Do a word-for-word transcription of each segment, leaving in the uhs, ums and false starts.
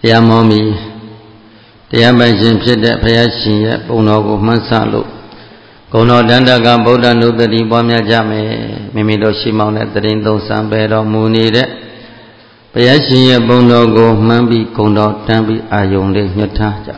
တရားမောမီတရားပိုင်ရှင်ဖြစ်တဲ့ဘုရားရှင်ရဲ့ပုံတော်ကိုမှန်းဆလို့ဂုဏတော်တန်တကဗုဒ္ဓနုတ္တိပွားများကြမယ်မိမိတို့ရှိမောင်းတဲ့တရင်သုံးစံပဲတော်မူနေတဲ့ဘုရားရှင်ရဲ့ပုံတော်ကိုမှန်းပြီးဂုဏတော်တန်းပြီးအာယုံလေးညွတ်ထားကြ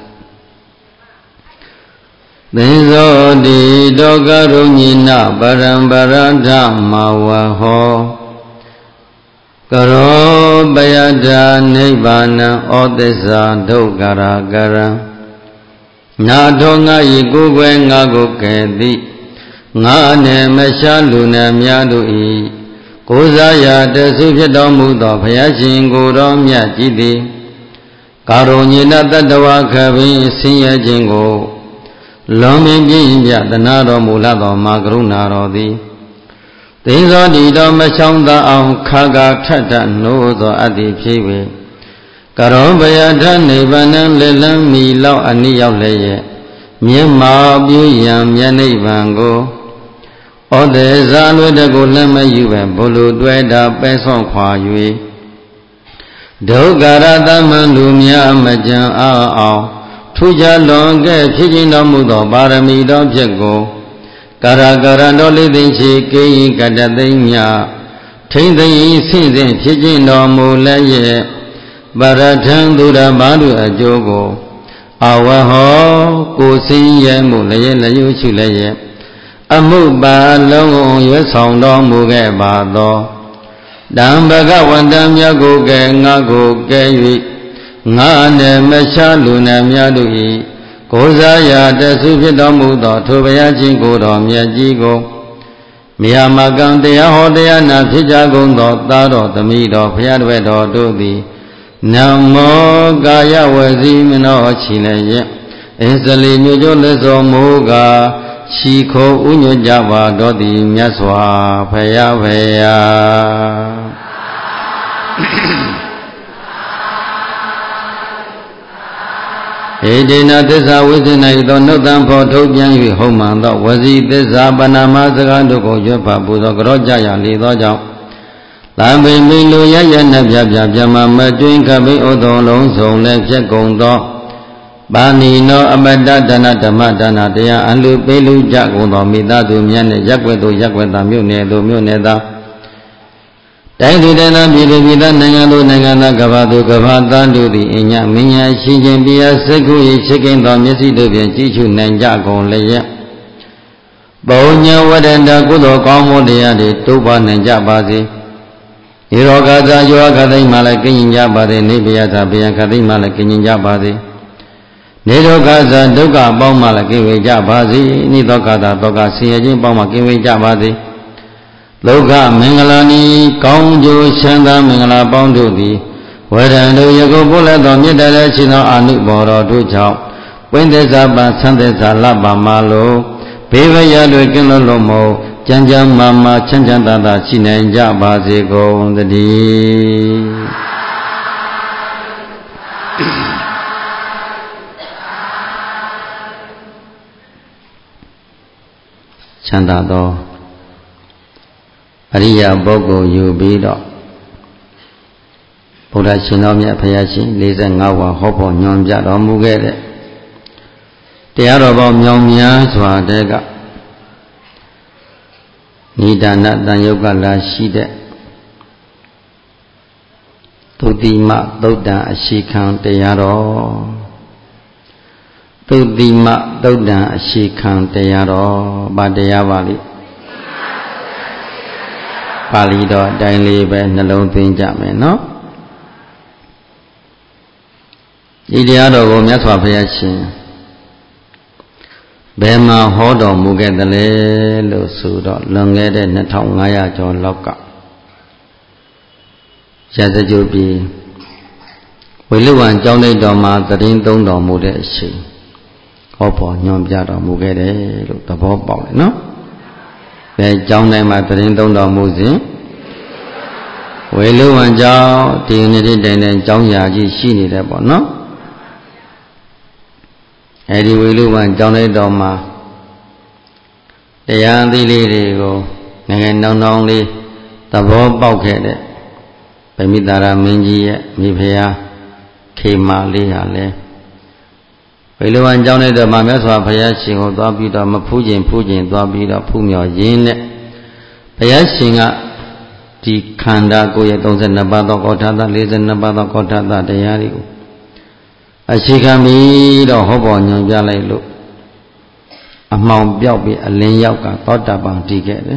သင်္ဇောတိတောကရုညိနပရံပရဓမ္မဝဟောကရောပယတနိဗ္ဗာနံဩသစ္စာဒုက္ခရာကရံနာထောငါဤကိုယ်ွယ်ငါကိုကဲ့သိငါနဲ့မရှားလူနဲ့များတို့ဤကိုးစားရာတဆုဖြစ်တော်မူသောဘုရားရှင်ကိုယ်တော်မြတ်ကြီးသည်ကာရုညိနတတဝခပင်ဆင်းရဲခြင်းကိုလွန်မြင်ပြင်းပြတနာတော်မူလာသောမာကရုဏာတော်သည်သင်္ဇောတိတော်မချောင်းသာအောင်ခါကာထထနိုးသောအတ္တိဖြစ်၍ကရောဘယထနိဗ္ဗာန်လေလန်းမီလောက်အနိရောက်လည်းရဲ့မြင်မာပြည့်ရန်မြတ်နိဗ္ဗာန်ကိုဩဒေဇာလွေတကိုလက်မယူပဲဘုလိုတွဲတာပဲဆောင်ခွာ၍ဒုက္ခရသမံလူများမကြံအောင်ထူးခြားလွန်ကဲ့ဖြစ်ခြင်းတော်မူသောပါရမီတော်ဖြစ်ကိုကာရကာရတော်လေးသိရှိကိယကတသိမ့်မြထိမ့်သိမ့်ဆင့်စဉ်ဖြစ်ခြင်းတော်မူလည်းရဲ့ပရထံသူရဘာတို့အကျိုးကိုအဝဟောကိုစင်းရဲမှုလည်းလည်းယူရှိလည်းရဲ့အမှုပါလုံးရွတ်ဆောင်တော်မူခဲ့ပါသောတံဘဂဝန္တမြတ်ကိုကဲငါကိုကဲ၍ငါနဲ့မရှားလူနဲ့များတို့၏ကိုးစားရာတဆုဖြစ်တော်မူသောထိုဘုရားရှင်ကိုယ်တော်မြတ်ကြီးကိုမြာမကံတရားဟောတရားနာဖြစ်ကြကုန်သောသားတော်သမီးတော်ဘုရားတော်တော်တို့သည်နမောကာယဝစီမနောချီလည်းရဲ့အစ္စလီညွတ်ကျိုးလက်စောမိုးကာချီခိုးဥညွတ်ကြပါတော်သည်မြတ်စွာဘုရားဘုရားဧတေနသစ္စာဝိသေနဤသောနှုတ်တံဖော်ထုတ်ပြန်၍ဟုတ်မှန်သောဝစီသစ္စာပဏာမစကားတို့ကိုရွတ်ဖတ်ပူဇော်ကြောကြရလေသောကြောင့်သံပိမိလိုရရနှပြပြပြမမတွင်ခပိဩသောလုံးစုံလည်းဖြတ်ကုန်သောပါဏိနောအမတ္တဒနာဓမ္မဒါနတရားအလူပေးလူကြကုန်သောမိသားစုများနှင့်ရက်ွက်သို့ရက်ွက်သာမြို့နယ်သို့မြို့နယ်သာတိုင်းသူတိုင်းသားပြည်သူပြည်သားနိုင်ငံသူနိုင်ငံသားကမ္ဘာသူကမ္ဘာသားတို့သည်အညမင်းညာရှိခြင်းပြရာစိတ်ကူ၏ရှိခင်သောမျက်စိတို့ဖြင့်ကြည့်ရှုနိုင်ကြကုန်လျက်ပုံညဝရဏကုသိုလ်ကောင်းမှုတရားတွေတိုးပွားနိုင်ကြပါစေဒီရောဂါသာယောဂသိမ့်မှလည်းကင်းကြပါစေနေပြယသာဗျံခသိမ့်မှလည်းကင်းကြပါစေနေဒုက္ခသာဒုက္ခပေါင်းမှလည်းကင်းဝေကြပါစေနိဒုက္ခသာဒုက္ခဆင်းရဲခြင်းပေါင်းမှကင်းဝေကြပါစေလောကမင်္ဂလာနီကောင်းကျိုးချမ်းသာမင်္ဂလာပေါင်းတို့သည်ဝရံတို့ယခုပို့လက်သောမြတ်တရားရှိသောအာနုဘော်တော်တို့ကြောင့်ဝိသစ္စာပံသံသစ္စာလပါမလို့ဘေးဝရတွင်ကင်းလွတ်လို့မို့ကြံကြံမာမာချမ်းချမ်းသာသာရှိနိုင်ကြပါစေကုန်သတည်းချမ်းသာသောအရိယာပုဂ္ဂိုလ်ယူပြီးတော့ဘုရားရှင်တော်မြတ်ဘုရားရှင်၄၅ဝါဟောဖို့ညွှန်ပြတော်မူခဲ့တဲ့တရားတော်ပေါင်းမြောင်များစွာတဲ့ကနိဒာနတန်ယုတ်ကလာရှိတဲ့သုတိမသုတ်တံအရှိခံတရားတော်သုတိမသုတ်တံအရှိခံတရားတော်ဗာတရားပါလိပါဠိတော်အတိုင်းလေးပဲနှလုံးသွင်းကြမယ်နော်ဒီတရားတော်ကိုမြတ်စွာဘုရားရှင်ဘယ်မှာဟောတော်မူခဲ့သလဲလို့ဆိုတော့လွန်ခဲ့တဲ့နှစ်ထောင်ငါးရာကျော်လောက်ကရာဇကြိုပြည်ဝေလုဝံကျောင်းတိုက်တော်မှာသတင်းသုံးတော်မူတဲ့အချိန်ဟောပေါ်ညွှန်ပြတော်မူခဲ့တယ်လို့သဘောပေါက်တယ်နော်ဘယ်ကျောင်းတိုင်းမှာသတင်းသုံးတော်မူစဉ်ဝေလုဝံကျောင်းဒီနေ့တိုင်တိုင်ကျောင်းရာကြီးရှိနေတယ်ပေါ့နော်အဲဒီဝေလုဝံကျောင်းတိုက်တော်မှာတရားအသီးလေးတွေကိုငယ်ငယ်နောင်နောင်လေးသဘောပေါက်ခဲ့တဲ့ဗိမိတာရမင်းကြီးရဲ့မိဖုရားခေမာလေးဟာလဲဝေလဝံကျောင်းလိုက်တော့မမြတ်စွာဘုရားရှင်ကိုသွားပြီးတော့မဖူးခြင်းဖူးခြင်းသွားပြီးတော့ဖူးမြော်ရင်းနဲ့ဘုရားရှင်ကဒီခန္ဓာကိုယ်ရဲ့သုံးဆယ်နှစ်ပါးသောကောဋ္ဌသလေးဆယ်နှစ်ပါးသောကောဋ္ဌသတရားတွေကိုအရှိခံပြီးတော့ဟောပေါ်ညွှန်ပြလိုက်လို့အမှောင်ပြောက်ပြီးအလင်းရောက်ကသောတာပန်တည်ခဲ့တယ်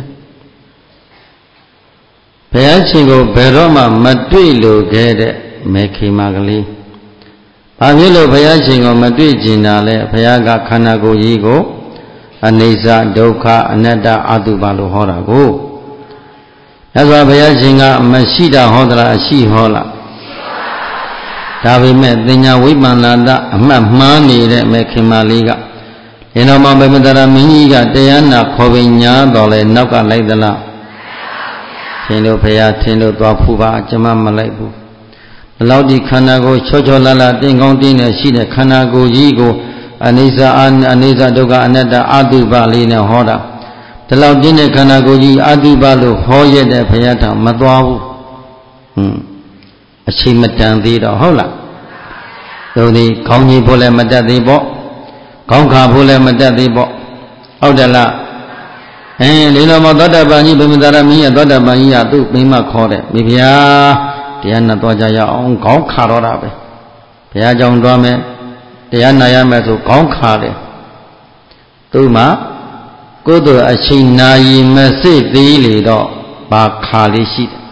ဘုရားရှင်ကိုဘယ်တော့မှမတွေ့လို့ခဲ့တဲ့မေခေမာကလေးဘာဖြစ်လို့ဘုရားရှင်ကိုမတွေ့ကျင်တာလဲဘုရားကခန္ဓာကိုယ်ကြီးကိုအနိစ္စဒုက္ခအနတ္တအတုပလို့ဟောတာကိုမြတ်စွာဘုရားရှင်ကမရှိတာဟောသလားအရှိဟောလားဒါပေမဲ့သင်ညာဝိပန္နတအမှတ်မှားနေတဲ့မေခေမာလေးကဒီတော့မှဗေမတရမင်းကြီးကတရားနာခေါ်ပင်ညာတော်လဲနောက်ကလိုက်သလားထင်လို့ဘုရားထင်လို့သွားဖူးပါကျွန်မမလိုက်ဘူးဘလောက်ဒီခန္ဓာကိုယ်ချောချောလလတင်းကောင်းတင်းနဲ့ရှိတဲ့ခန္ဓာကိုယ်ကြီးကိုအနိစ္စအနိစ္စဒုက္ခအနတ္တအတုပလေးနဲ့ဟောတာဒီလောက်တင်းတဲ့ခန္ဓာကိုယ်ကြီးအတုပလို့ဟောရတဲ့ဘုရားတော်မသွားဘူးဟွန်းအချိန်မတန်သေးတော့ဟုတ်လားတို့ဒီခေါင်းကြီးဖို့လည်းမတတ်သေးပေါ့ခေါင်းခါဖို့လည်းမတတ်သေးပေါ့ဟုတ်တယ်လားအဲလေတော်မသောတာပန်ကြီးဗေမသာရမင်းရဲ့သောတာပန်ကြီးကသူ့မိမခေါ်တယ်မိဖုရားတရားနာတော့ကြရအောင်ခေါင်းခါတော့တာပဲဘုရားကြောင့်တွားမယ်တရားနာရမယ်ဆိုခေါင်းခါတယ်သူ့မှာကိုယ်တို့အချိန်နာရီမစစ်သေးလေတော့ဘာခါလေးရှိတယ်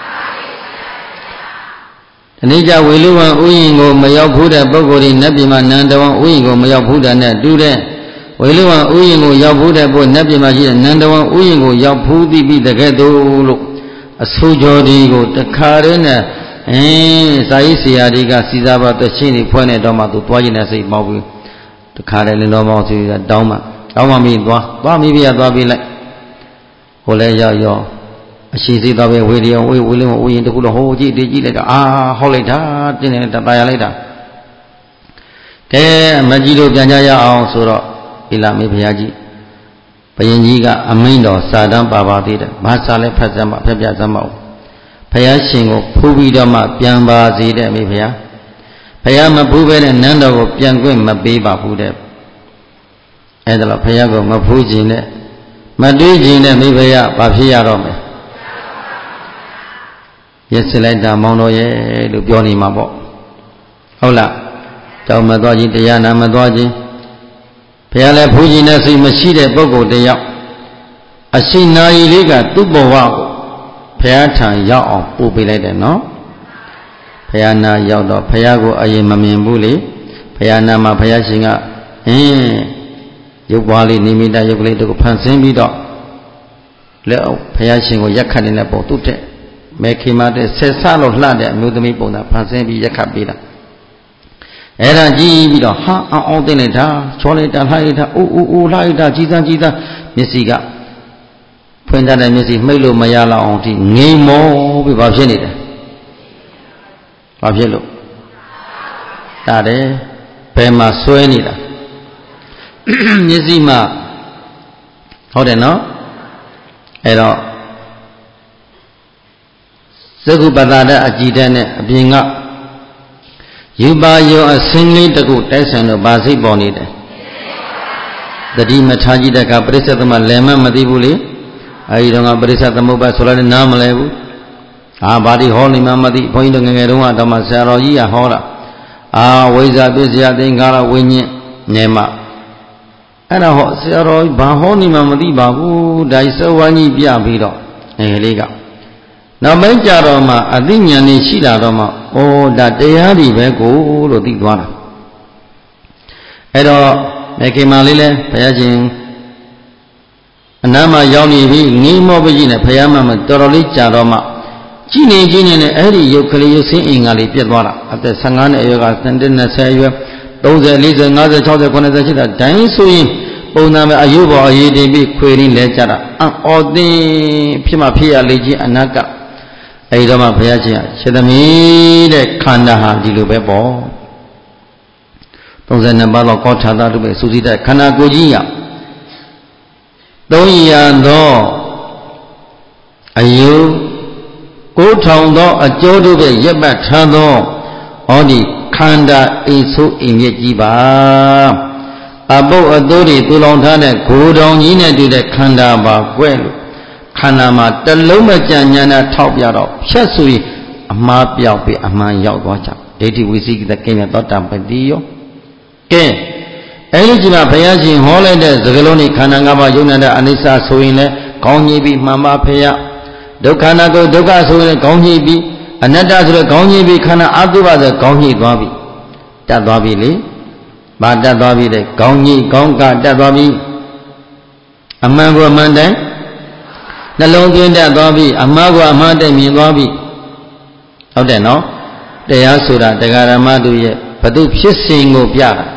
ဒီနေ့ကျဝေလူဝံဥယျင်ကိုမရောက်ဘူးတဲ့ပုဂ္ဂိုလ်တွေနတ်ပြည်မှာနန္ဒဝံဥယျင်ကိုမရောက်ဘူးတဲ့နဲ့တူတဲ့ဝေလူဝံဥယျင်ကိုရောက်ဘူးတဲ့ပုဂ္ဂိုလ်နတ်ပြည်မှာရှိတဲ့နန္ဒဝံဥယျင်ကိုရောက်ဘူးသိပြီးတကယ်တော့လို့အဆိုးကြောဒီကိုတခါတည်းနဲ့အင်းစာရေးဆရာတွေကစီစားပါတဲ့ချင်းတွေဖွဲ့နေတော့မှသူသွားကျင်တဲ့စိတ်ပေါက်ပြီးတခါတည်းလင်းတော်မောင်စီကတောင်းမှတောင်းမှမိသွားသွားမိပြသွားပြီးလိုက်ဟိုလဲရောက်ရောအရှိစိသွားပဲဝေလျောဝေဝေလင်းဝေရင်တခုတော့ဟိုကြည့်တည်ကြည့်လိုက်တော့အာဟောလိုက်တာတင်းနေတပါရလိုက်တာကဲမကြီးတို့ပြန်ကြရအောင်ဆိုတော့ဣလာမေဘုရားကြီးဘယင်ကြီးကအမိန့်တော်စာတမ်းပါပါသေးတယ်ဘာစာလဲဖတ်စမ်းပါဖျက်ပြစမ်းပါဦးဘုရားရှင်ကိုဖူးပြီးတော့မှပြန်ပါစေတဲ့မိဘုရားဘုရားမဖူးပဲတဲ့နန်းတော်ကိုပြန်ခွင့်မပေးပါဘူးတဲ့အဲ့ဒါလို့ဘုရားကိုမဖူးခြင်းနဲ့မတွေးခြင်းနဲ့မိဘုရားဘာဖြစ်ရတော့မလဲရစ်စလိုက်တာမောင်တော်ရဲ့လို့ပြောနေမှာပေါ့ဟုတ်လားတောင်းမသွားခြင်းတရားနာမသွားခြင်းဘုရားလည်းဖူးခြင်းနဲ့စိတ်မရှိတဲ့ပုဂ္ဂိုလ်တယောက်အရှိနာရီလေးကသူ့ဘဝကိုဘုရားထံရောက်အောင်ပို့ပေးလိုက်တယ်နော်ဘုရားနာရောက်တော့ဘုရားကိုအရင်မမြင်ဘူးလေဘုရားနာမှာဘုရားရှင်ကအင်းရုပ်ပွားလေးနိမိတရုပ်ကလေးတို့ကိုဖန်ဆင်းပြီးတော့လက်ဘုရားရှင်ကိုရက်ခတ်နေတဲ့ပုံသူ့တဲ့မေခေမာတဲ့ဆယ်ဆလို့လှတဲ့အမျိုးသမီးပုံစံဖန်ဆင်းပြီးရက်ခတ်ပေးတာအဲ့ဒါကြည့်ပြီးတော့ဟာအောင်အောင်သိလိုက်တာချောလိုက်တာလှလိုက်တာအိုးအိုးအိုးလှလိုက်တာကြီးစမ်းကြီးစမ်းမျက်စိကဖွင့်တတ်တဲ့မျက်စိမှိတ်လို့မရလောက်အောင်ဒီငိမ်မောပြီးဘာဖြစ်နေတယ်ဘာဖြစ်လို့တာတယ်ဘယ်မှာဆွဲနေတာမျက်စိမှာဟုတ်တယ်နော်အဲ့တော့သက္ကုပတ္တအကြည်တဲ့နဲ့အပြင်ကယူပါယောအစင်းလေးတကုတိုက်ဆိုင်တော့ဗာစိတ်ပေါ်နေတယ်တတိမထားကြည့်တဲ့ကပရိစ္ဆေသမလယ်မမသိဘူးလေအဲဒီတော့ကပရိစ္ဆေသမုပ္ပါဆိုလည်းနားမလဲဘူးအာဘာဒီဟောနေမှမသိဘုန်းကြီးတို့ငယ်ငယ်တုန်းကတော့မှဆရာတော်ကြီးကဟောတာအာဝိဇ္ဇာပစ္စယသင်္ခါရဝိညာဉ်နေမှာအဲ့ဒါဟောဆရာတော်ကြီးဘာဟောနေမှမသိပါဘူးဒါကြီးစဝါကြီးပြပြီးတော့ငယ်လေးကနောက်ပိုင်းကြတော့မှအသိဉာဏ်နဲ့ရှိလာတော့မှဩဒါတရားတွေပဲကိုလို့သိသွားတာအဲ့တော့မေခေမာလေးလဲဘုရားရှင်အနားမှာရောက်နေပြီငိမ့်မောပကြီးနဲ့ဘုရားမမတော်တော်လေးကြာတော့မှကြည်နေကြည်နေနဲ့အဲ့ဒီရုပ်ကလေးရုပ်ဆင်းအင်္ဂါလေးပြတ်သွားတာအသက်ဆယ်ငါးနှစ်အရွယ်က၂၀ ၂၀အရွယ်၃၀ ၄၀ ၅၀ ၆၀ ၇၀ ၈၀ဒိုင်းဆိုရင်ပုံနာမဲ့အယုဘော်အရေးတင်ပြီးခွေရင်းလဲကြတာအော်သိဖြစ်မှဖြစ်ရလေကြီးအနာကအဲဒီတော့မှဘုရားရှင်ရှင်သမီးတဲ့ခန္ဓာဟာဒီလိုပဲပေါ့၃၂ပါးသောကောဋ္ဌာသတို့ပဲစူးစီးတဲ့ခန္ဓာကိုယ်ကြီးရသုံးရာသောအယုကိုးထောင်သောအကျိုးတို့ပဲရပ်ပတ်ထားသောဟောဒီ khanda isu inye jiba Abu adori tulang thane gudong yine du de khanda ba kwe lu khanda ma talong ma jan nyana thok pya do phyat so yi ama pyauk pi ama yauk twa cha Deiti Visikita kenya thotta pati yo ke ai lu ji ma bhaya shin ho lai de sakalon ni khanda nga ba yong nanda anissa so yin le kaung ji pi man ba phaya dukha na ko dukha so yin kaung ji pi anatta so le kaung ji pi khanda atuba so kaung ji twa pi tat twa pi le ba tat twa pi le kaung ji kaung ka tat twa pi aman ko aman daiနှလုံးသွင်းတတ်သွားပြီအမှားကိုအမှားတည်းမြင်သွားပြီဟုတ်တယ်နော်တရားဆိုတာတရားဓမ္မတို့ရဲ့ဘု து ဖြစ်စဉ်ကိုပြတာ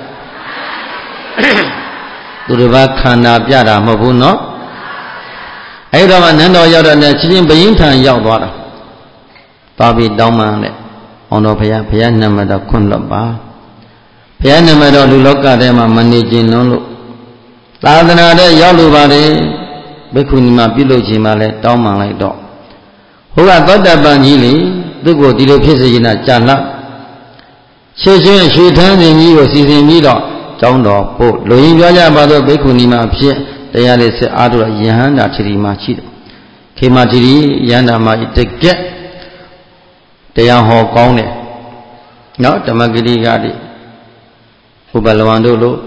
သူတစ်ပါးခန္ဓာပြတာမဟုတ်ဘူးနော်အဲ့တော့မှနန်းတော်ရောက်တော့လည်းချင်းချင်းဘယင်းထံရောက်သွားတာသွားပြီးတောင်းပန်တဲ့အောင်တော်ဘုရားဘုရားနာမတော်ခွင့်လွတ်ပါဘုရားနာမတော်လူလောကထဲမှာမနေခြင်းလုံးလို့သာသနာတဲ့ရောက်လို့ပါတယ်ဘိက္ခုနီမပြုလုပ်ခြင်းမှလည်းတောင်းပန်လိုက်တော့ဟိုကသောတပန်ကြီးလေသူ့ကိုဒီလိုဖြစ်စေချင်တာကြာလှရှေ့ရှင်းရွှေထန်းစဉ်ကြီးကိုစီစဉ်ပြီးတော့ကျောင်းတော်ပို့လူရင်းပြောကြပါတော့ဘိက္ခုနီမဖြစ်တရားလေးစစ်အားထုတ်ယဟန္တာထီမှာရှိတယ်ခေမထီယဟန္တာမှာတကက်တရားဟောကောင်းတယ်နော်ဓမ္မဂတိကတိဥပလဝံတို့လို့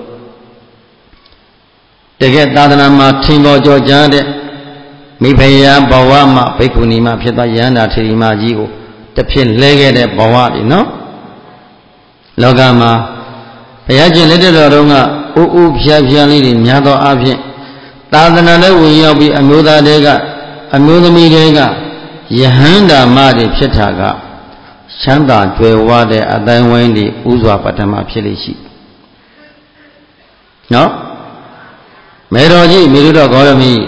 တကယ်သာသနာမှာထင်ပေါ်ကြောကြားတဲ့မိဖုရားဘဝမှာဘိက္ခုနီမဖြစ်သောယဟန္တာထီမကြီးကိုတစ်ဖြစ်လဲခဲ့တဲ့ဘဝတွေနော်လောကမှာဘုရားရှင်လက်ထက်တော်တုန်းကအိုးအိုးဖြားဖြားလေးတွေများသောအားဖြင့်သာသနာနဲ့ဝင်ရောက်ပြီးအမျိုးသားတွေကအမျိုးသမီးတွေကယဟန္တာမတွေဖြစ်တာကချမ်းသာကြွယ်ဝတဲ့အတိုင်းဝိုင်းတွေဥစွာပထမဖြစ်လိမ့်ရှိနော်မေတော်ကြီးမေရုတော်ဂေါရမီ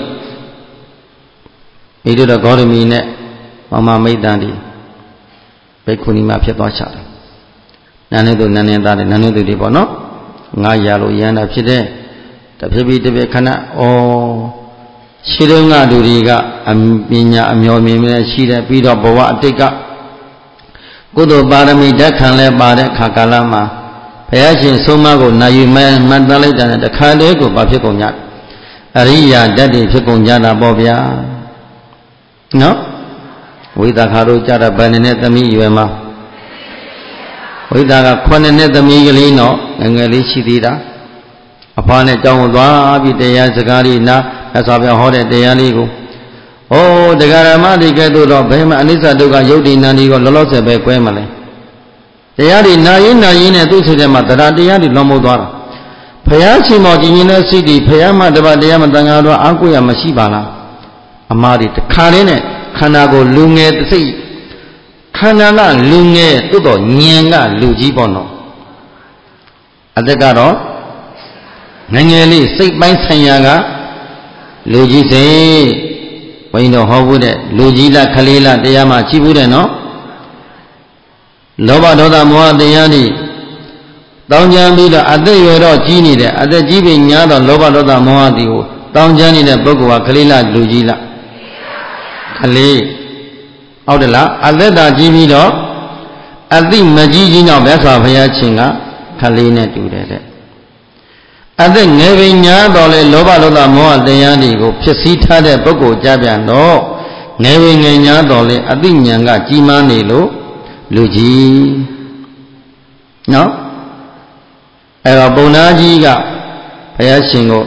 မေရုတော်ဂေါရမီနဲ့မမမိတ်တန်ဒီဘိက္ခုနီမဖြစ်သွားချတယ်နာနေသူနာနေသားတယ်နာနေသူတွေပေါ့နော်ငါရလို့ရဟန္တာဖြစ်တဲ့တဖြည်းဖြည်းတဖြည်းခဏဩရှိတုန်းကလူတွေကအပညာအမျော်မြင်မြဲရှိတယ်ပြီးတော့ဘဝအတိတ်ကကုသိုလ်ပါရမီဓာတ်ခံလဲပါတဲ့ခါကာလမှာဘုရားရှင်ဆုံးမကိုနိုင်ယူမဲမှတ်သားလိုက်တဲ့တခါတည်းကိုဘာဖြစ်ကုန်ကြအရိယာဓာတ်တွေဖြစ်ကုန်ကြတာပေါ့ဗျာနော်ဝိသခါတို့ကြတာဗန္နနဲ့သမီးရွယ်မှာဝိသကခုနှစ်နှစ်သမီးကလေးနော်ငယ်ငယ်လေးရှိသေးတာအဖွားနဲ့ကြောင်းသွားပြီးတရားစကားလေးနာမြတ်စွာဘုရားဟောတဲ့တရားလေးကိုဩတရားဓမ္မတွေကဲ့သို့တော့ဘယ်မှာအနိစ္စဒုက္ခယုတ်တိနန္ဒီကိုလောလောဆယ်ပဲကွဲမလဲတရားတွေနာရင်နာရင်နဲ့သူ့စိတ်ထဲမှာတရားတရားတွေလွန်မိုးသွားတာဘုရားရှင်မောကြည်ညင်တဲ့စိတ်တွေဘုရားမှာတပါးတရားမတန်ခါတော့အားကိုးရမရှိပါလားအမှားတွေတစ်ခါတည်းနဲ့ခန္ဓာကိုယ်လူငယ်စိတ်ခန္ဓာကလူငယ်သို့တော့ဉာဏ်ကလူကြီးပေါ့နော်အသက်ကတော့ငငယ်လေးစိတ်ပိုင်းဆိုင်ရာကလူကြီးစိတ်ဘုန်းကြီးတို့ဟောဖို့တဲ့လူကြီးလားခလေးလားတရားမှရှိဘူးတဲ့နော်လောဘဒေါသမောဟတရားတွေတောင်းကြမ်းပြီးတော့အသက်ရွယ်တော့ကြီးနေတယ်အသက်ကြီးပြီညာတော့လောဘဒေါသမောဟတွေကိုတောင်းကြမ်းနေတဲ့ပုဂ္ဂိုလ်ကခလေးလားလူကြီးလားခလေးဟုတ်တယ်လားအသက်တာကြီးပြီးတော့အသိမကြီးကြီးတော့မြတ်စွာဘုရားရှင်ကခလေးနဲ့တူတယ်တဲ့အသက်ငယ်ပင်ညာတော့လေလောဘဒေါသမောဟတရားတွေကိုဖြစ်စည်းထားတဲ့ပုဂ္ဂိုလ်ကြပြန်တော့ငယ်ပင်ငယ်ညာတော့လေအသိဉာဏ်ကကြီးမားနေလို့လူကြီးနော်အဲ့တော့ပုံနာကြီးကဘုရားရှင်ကို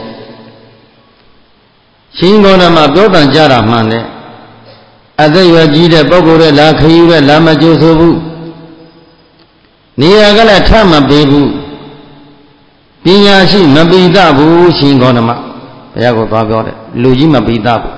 ရှင်ဂေါတမပြောတန်ကြတာမှန်တယ်အသက်ရွယ်ကြီးတဲ့ပုဂ္ဂိုလ်တွေလာခရီးပဲလာမကြိုးဆိုဘူးနေရာကလည်းထမပေးဘူးပညာရှိမပိသဘူးရှင်ဂေါတမဘုရားကိုသွားပြောတယ်လူကြီးမပိသဘူး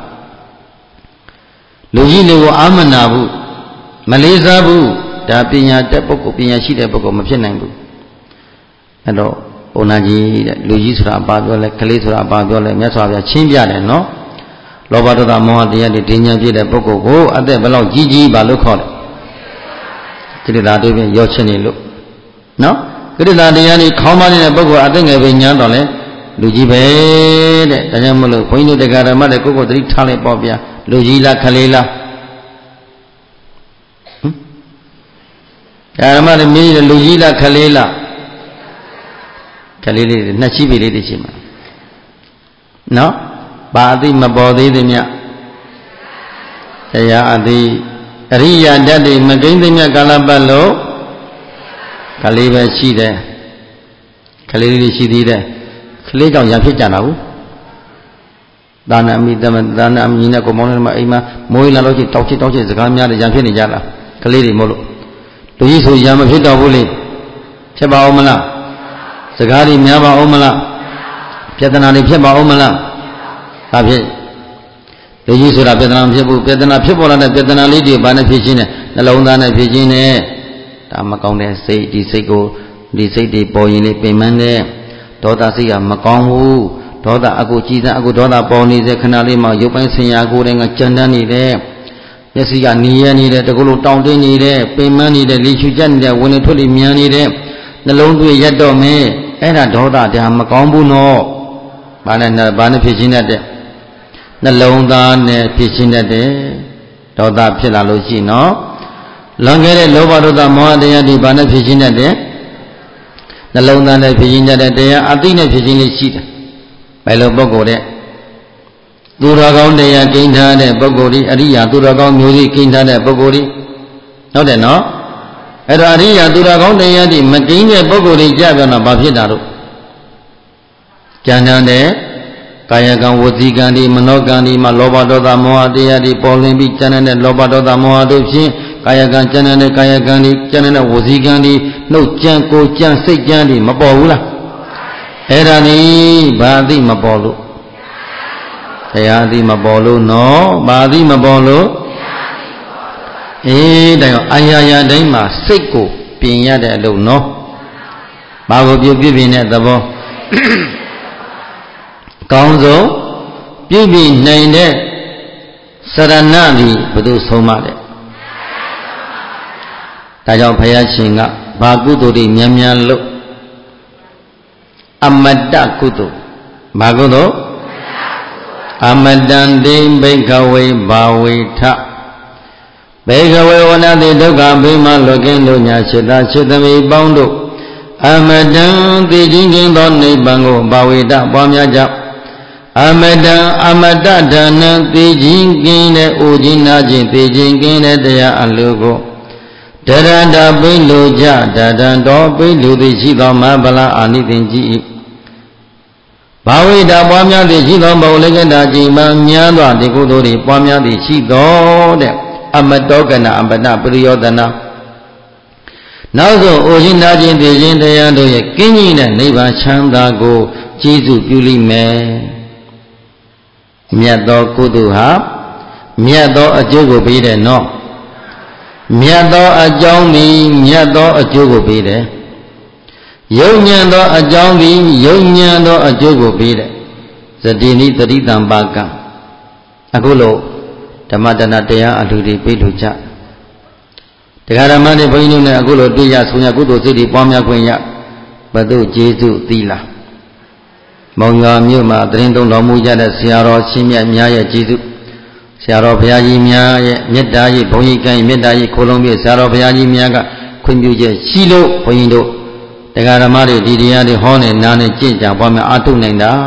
လူကြီးတွေကိုအာမနာဘူးမလေးစားဘူးဒါပညာတဲ့ပုဂ္ဂိုလ်ပညာရှိတဲ့ပုဂ္ဂိုလ်မဖြစ်နိုင်ဘူးအဲ့တော့ဘုန်းတော်ကြီးတဲ့လူကြီးဆိုတာဘာပြောလဲကလေးဆိုတာဘာပြောလဲမြတ်စွာဘုရားချင်းပြတယ်နော်လောဘဒေါသမောဟတရားတွေဒိညာပြည့်တဲ့ပုဂ္ဂိုလ်ကိုအသက်ဘယ်လောက်ကြီးကြီးပါလို့ခေါ်တယ်ကိလေသာတွေပြင်ရောချင်နေလို့နော်ကိလေသာတရားတွေခေါင်းမနေတဲ့ပုဂ္ဂိုလ်အသက်ငယ်ပဲညာတော့လဲလူကြီးပဲတဲ့ဒါကြောင့်မလို့ဘုန်းကြီးတို့တရားဓမ္မတွေကိုကိုယ်ကိုယ်သတိထားလိုက်ပေါ့ဗျာလူကြီးလားခလေးလားဓမ္မတွေမေးတယ်လူကြီးလားခလေးလားခလေးလေးနှစ်ချီးပြီလေးတချီးမှာနော်ဘာအသိမပေါ်သေးသည်မြတ်တရားအသိအရိယာဓာတ်တွေမကိန်းသည်မြတ်ကာလပတ်လို့ခလေးပဲရှိတယ်ခလေးလေးရှိသေးတယ်ခလေးကြောင့်ရံဖြစ်ကြတာဘူးဒါနအမိသမဒါနအမိနဲ့ကိုမောင်းနေမှာအိမ်မှာမိုးလာလို့ချင်းတောက်ချစ်တောက်ချစ်စကားများတယ်ရံဖြစ်နေကြတာကလေးတွေမို့လို့လူကြီးဆိုရံမဖြစ်တော့ဘူးလေဖြစ်ပါအောင်မလားစကားတွေများပါအောင်မလားပြဿနာတွေဖြစ်ပါအောင်မလားဒါဖြစ်လူကြီးဆိုတာပြဿနာဖြစ်ဘူးပြဿနာဖြစ်ပေါ်လာတဲ့ပြဿနာလေးတွေဘာနဲ့ဖြစ်ချင်းနဲ့နှလုံးသားနဲ့ဖြစ်ချင်းနဲ့ဒါမကောင်းတဲ့စိတ်ဒီစိတ်ကိုဒီစိတ်တွေပေါ်ရင်လေးပင်ပန်းတဲ့ဒေါသစိတ်ကမကောင်းဘူးဒေါသအကုကြည်စံအကုဒေါသပေါ်နေတဲ့ခဏလေးမှရုပ်ပိုင်းဆင်ညာကိုယ်တိုင်ကကြမ်းတမ်းနေတဲ့မျက်စိကနေရနေတဲ့တကူလုံးတောင်းတင်းနေတဲ့ပင်ပန်းနေတဲ့လေချူကျက်နေတဲ့ဝင်လေထွက်လေမြန်နေတဲ့နှလုံးသွေးရက်တော့မင်းအဲ့ဒါဒေါသတရားမကောင်းဘူးနော်ဘာနဲ့ဘာနဲ့ဖြစ်ချင်းတဲ့နှလုံးသားနဲ့ဖြစ်ချင်းတဲ့ဒေါသဖြစ်လာလို့ရှိနော်လွန်ခဲ့တဲ့လောဘဒေါသမောဟတရားတွေဘာနဲ့ဖြစ်ချင်းတဲ့နှလုံးသားနဲ့ဖြစ်ချင်းတဲ့တရားအသိနဲ့ဖြစ်ချင်းလေးရှိတယ်ဘယ်လိုပုဂ္ဂိုလ်တဲ့သူတော်ကောင်းတရားကိန်းထားတဲ့ပုဂ္ဂိုလ်ဒီအရိယာသူတော်ကောင်းမျိုးကြီးကိန်းထားတဲ့ပုဂ္ဂိုလ်ဒီဟုတ်တယ်နော်အဲ့တော့အရိယာသူတော်ကောင်းတရားဒီမကိန်းတဲ့ပုဂ္ဂိုလ်တွေကြပြောတော့ဘာဖြစ်တာတို့ကြံတန်းတဲ့ကာယကံဝစီကံဒီမနောကံဒီမှာလောဘဒေါသမောဟတရားဒီပေါ်လင်းပြီးကြံတဲ့လောဘဒေါသမောဟတို့ဖြင့်ကာယကံကြံတဲ့ကာယကံဒီကြံတဲ့ဝစီကံဒီနှုတ်ကြံကိုကြံစိတ်ကြံဒီမပေါ်ဘူးလားအဲ့ဒါနေဘာသိမပေါ်လို့တရားသိမပေါ်လို့နော်ဘာသိမပေါ်လို့အေးတိုင်အောင်အာရရာတိုင်းမှာစိတ်ကိုပြင်ရတဲ့အလုပ်နော်ဘာကိုပြုပြပြင်တဲ့သဘောကောင်းဆုံးပြုပြင်နိုင်တဲ့စရဏသည်ဘုသူဆုံးမတဲ့ဒါကြောင့်ဘုရားရှင်ကဘာကုသိုလ်တွေများများလုပ်အမတ္တကုသိုလ်ဘာကုသိုလ်အမတံတိဘိကဝေဘာဝေထဘိကဝေဝနတိဒုက္ခဘိမလွတ်ကင်းလို့ညာစိတ္တစိတ္တမိပေါင်းတို့အမတံသိခြင်းကင်းသောနိဗ္ဗာန်ကိုဘာဝေထပွားများကြအမတံအမတ္တဒါနံသိခြင်းကင်းတဲ့အိုခြင်းနာခြင်းသိခြင်းကင်းတဲ့တရားအလိုကိုတရန္တာပိလိုကြတတံတော်ပိလိုသည်ရှိသောမဗလာအာနိသင်ကြီး၏ဘာဝိတာပွားများသည်ရှိသောဘဝလိကတာကြီးမှများသောဒီကုသိုလ်တွေပွားများသည်ရှိသောတဲ့အမတောကနာအမတပရိယောဒနာနောက်ဆုံးအိုခြင်းနာခြင်းသိခြင်းတရားတို့ရဲ့ကင်းကြီးတဲ့နိဗ္ဗာန်ချမ်းသာကိုကျေးဇူးပြုလိမ့်မယ်မြတ်သောကုသိုလ်ဟာမြတ်သောအကျိုးကိုပေးတယ်နော်မြတ်သောအကြောင်းသည်မြတ်သောအကျိုးကိုပေးတယ်ယုံဉဏ်သောအကြောင်းသည်ယုံဉဏ်သောအကျိုးကိုပေးတယ်ဇတိနိတတိတံပါကံအခုလို့ဓမ္မတဏတရားအလှူတွေပေးလို့ကြတရားဓမ္မတွေဘုန်းကြီးတို့နဲ့အခုလို့တွေ့ရဆုံးရကုသိုလ်စိတ်တွေပွားများခွင့်ရဘုသူကျေးဇူးသီလားမောင်ရွာမြို့မှာတရင်သုံးတော်မူကြတဲ့ဆရာတော်ရှင်မြတ်များရဲ့ကျေးဇူးဆရာတော်ဘုရားကြီးများရဲ့မေတ္တာကြီးဘုန်းကြီးကံမေတ္တာကြီးခိုးလုံးပြဆရာတော်ဘုရားကြီးများကခွင့်ပြုချက်ရှိလို့ဘုန်းကြီးတို့တရားဓမ္မတွေဒီတရားတွေဟောနေနားနေကြင့်ကြပွားများအားထုတ်နိုင်တာ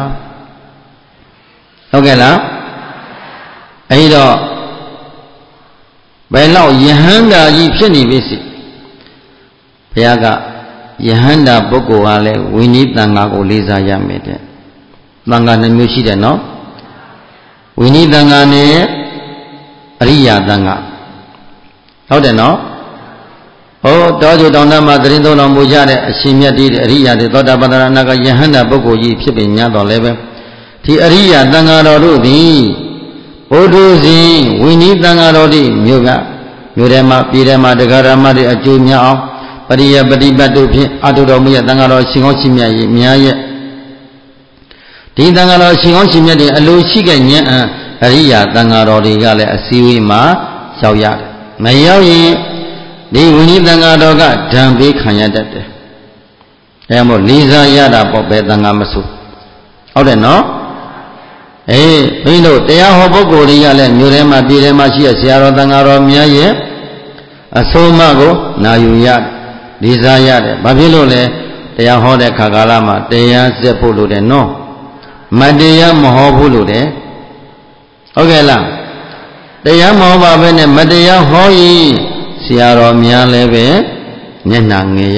ဟုတ်ကဲ့လားအဲဒီတော့ဘယ်လောက်ယဟန္တာကြီးဖြစ်နေပြီစီဘုရားကယဟန္တာပုဂ္ဂိုလ်ကလည်းဝိနည်းတန်ခါကိုလေးစားရမယ်တဲ့တန်ခါနှမျိုးရှိတယ်နော်ဝိနည်းတန်ခါနဲ့အရိယာတန်ခါဟုတ်တယ်နော်ဟောတောကျတောင်တမှာသရင်သုံးတော်မူကြတဲ့အရှင်မြတ်ဒီအရိယာတွေသောတာပတ္တရနာကယဟန္တာပုဂ္ဂိုလ်ကြီးဖြစ်ပေညာတော်လည်းပဲဒီအရိယာတန်ခါတော်တို့သည်ဘုဒ္ဓဇင်ဝိနည်းတန်ခါတော်သည်မြို့ကမြို့ထဲမှာပြည်ထဲမှာတရားဓမ္မတွေအကျိုးများအောင်ပရိယပฏิပတ်တို့ဖြင့်အတုတော်မူရဲ့တန်ခါတော်ရှင်ကောင်းရှင်မြတ်ကြီးများရဲ့ဒီတန်ခါတော်ရှင်ကောင်းရှင်မြတ်တွေအလိုရှိခဲ့ဉာဏ်အရိယာတန်ခါတော်တွေကလည်းအစည်းအဝေးမှာရောက်ရတယ်မရောက်ရင်ဒီဝိနည်းတန်ခါတော်ကဓံပေးခံရတတ်တယ်အဲမို့လေးစားရတာပေါ့ပဲတန်ခါမဆိုဟုတ်တယ်နော်အေးဘင်းတို့တရားဟောပုဂ္ဂိုလ်တွေကလည်းမြို့ထဲမှာပြည်ထဲမှာရှိတဲ့ဆရာတော်တန်ခါတော်များရဲ့အဆုံးအမကိုနာယူရတယ်လေးစားရတယ်ဘာဖြစ်လို့လဲတရားဟောတဲ့ခါကာလမှာတရားစက်ဖို့လို့တယ်နော်မတရားမဟောဘူးလို့တယ်ဟုတ်ကဲ့လားတရားမဟောပါဘဲနဲ့မတရားဟောရင်ဆရာတော်များလည်းပဲမျက်နှာငယ်ရ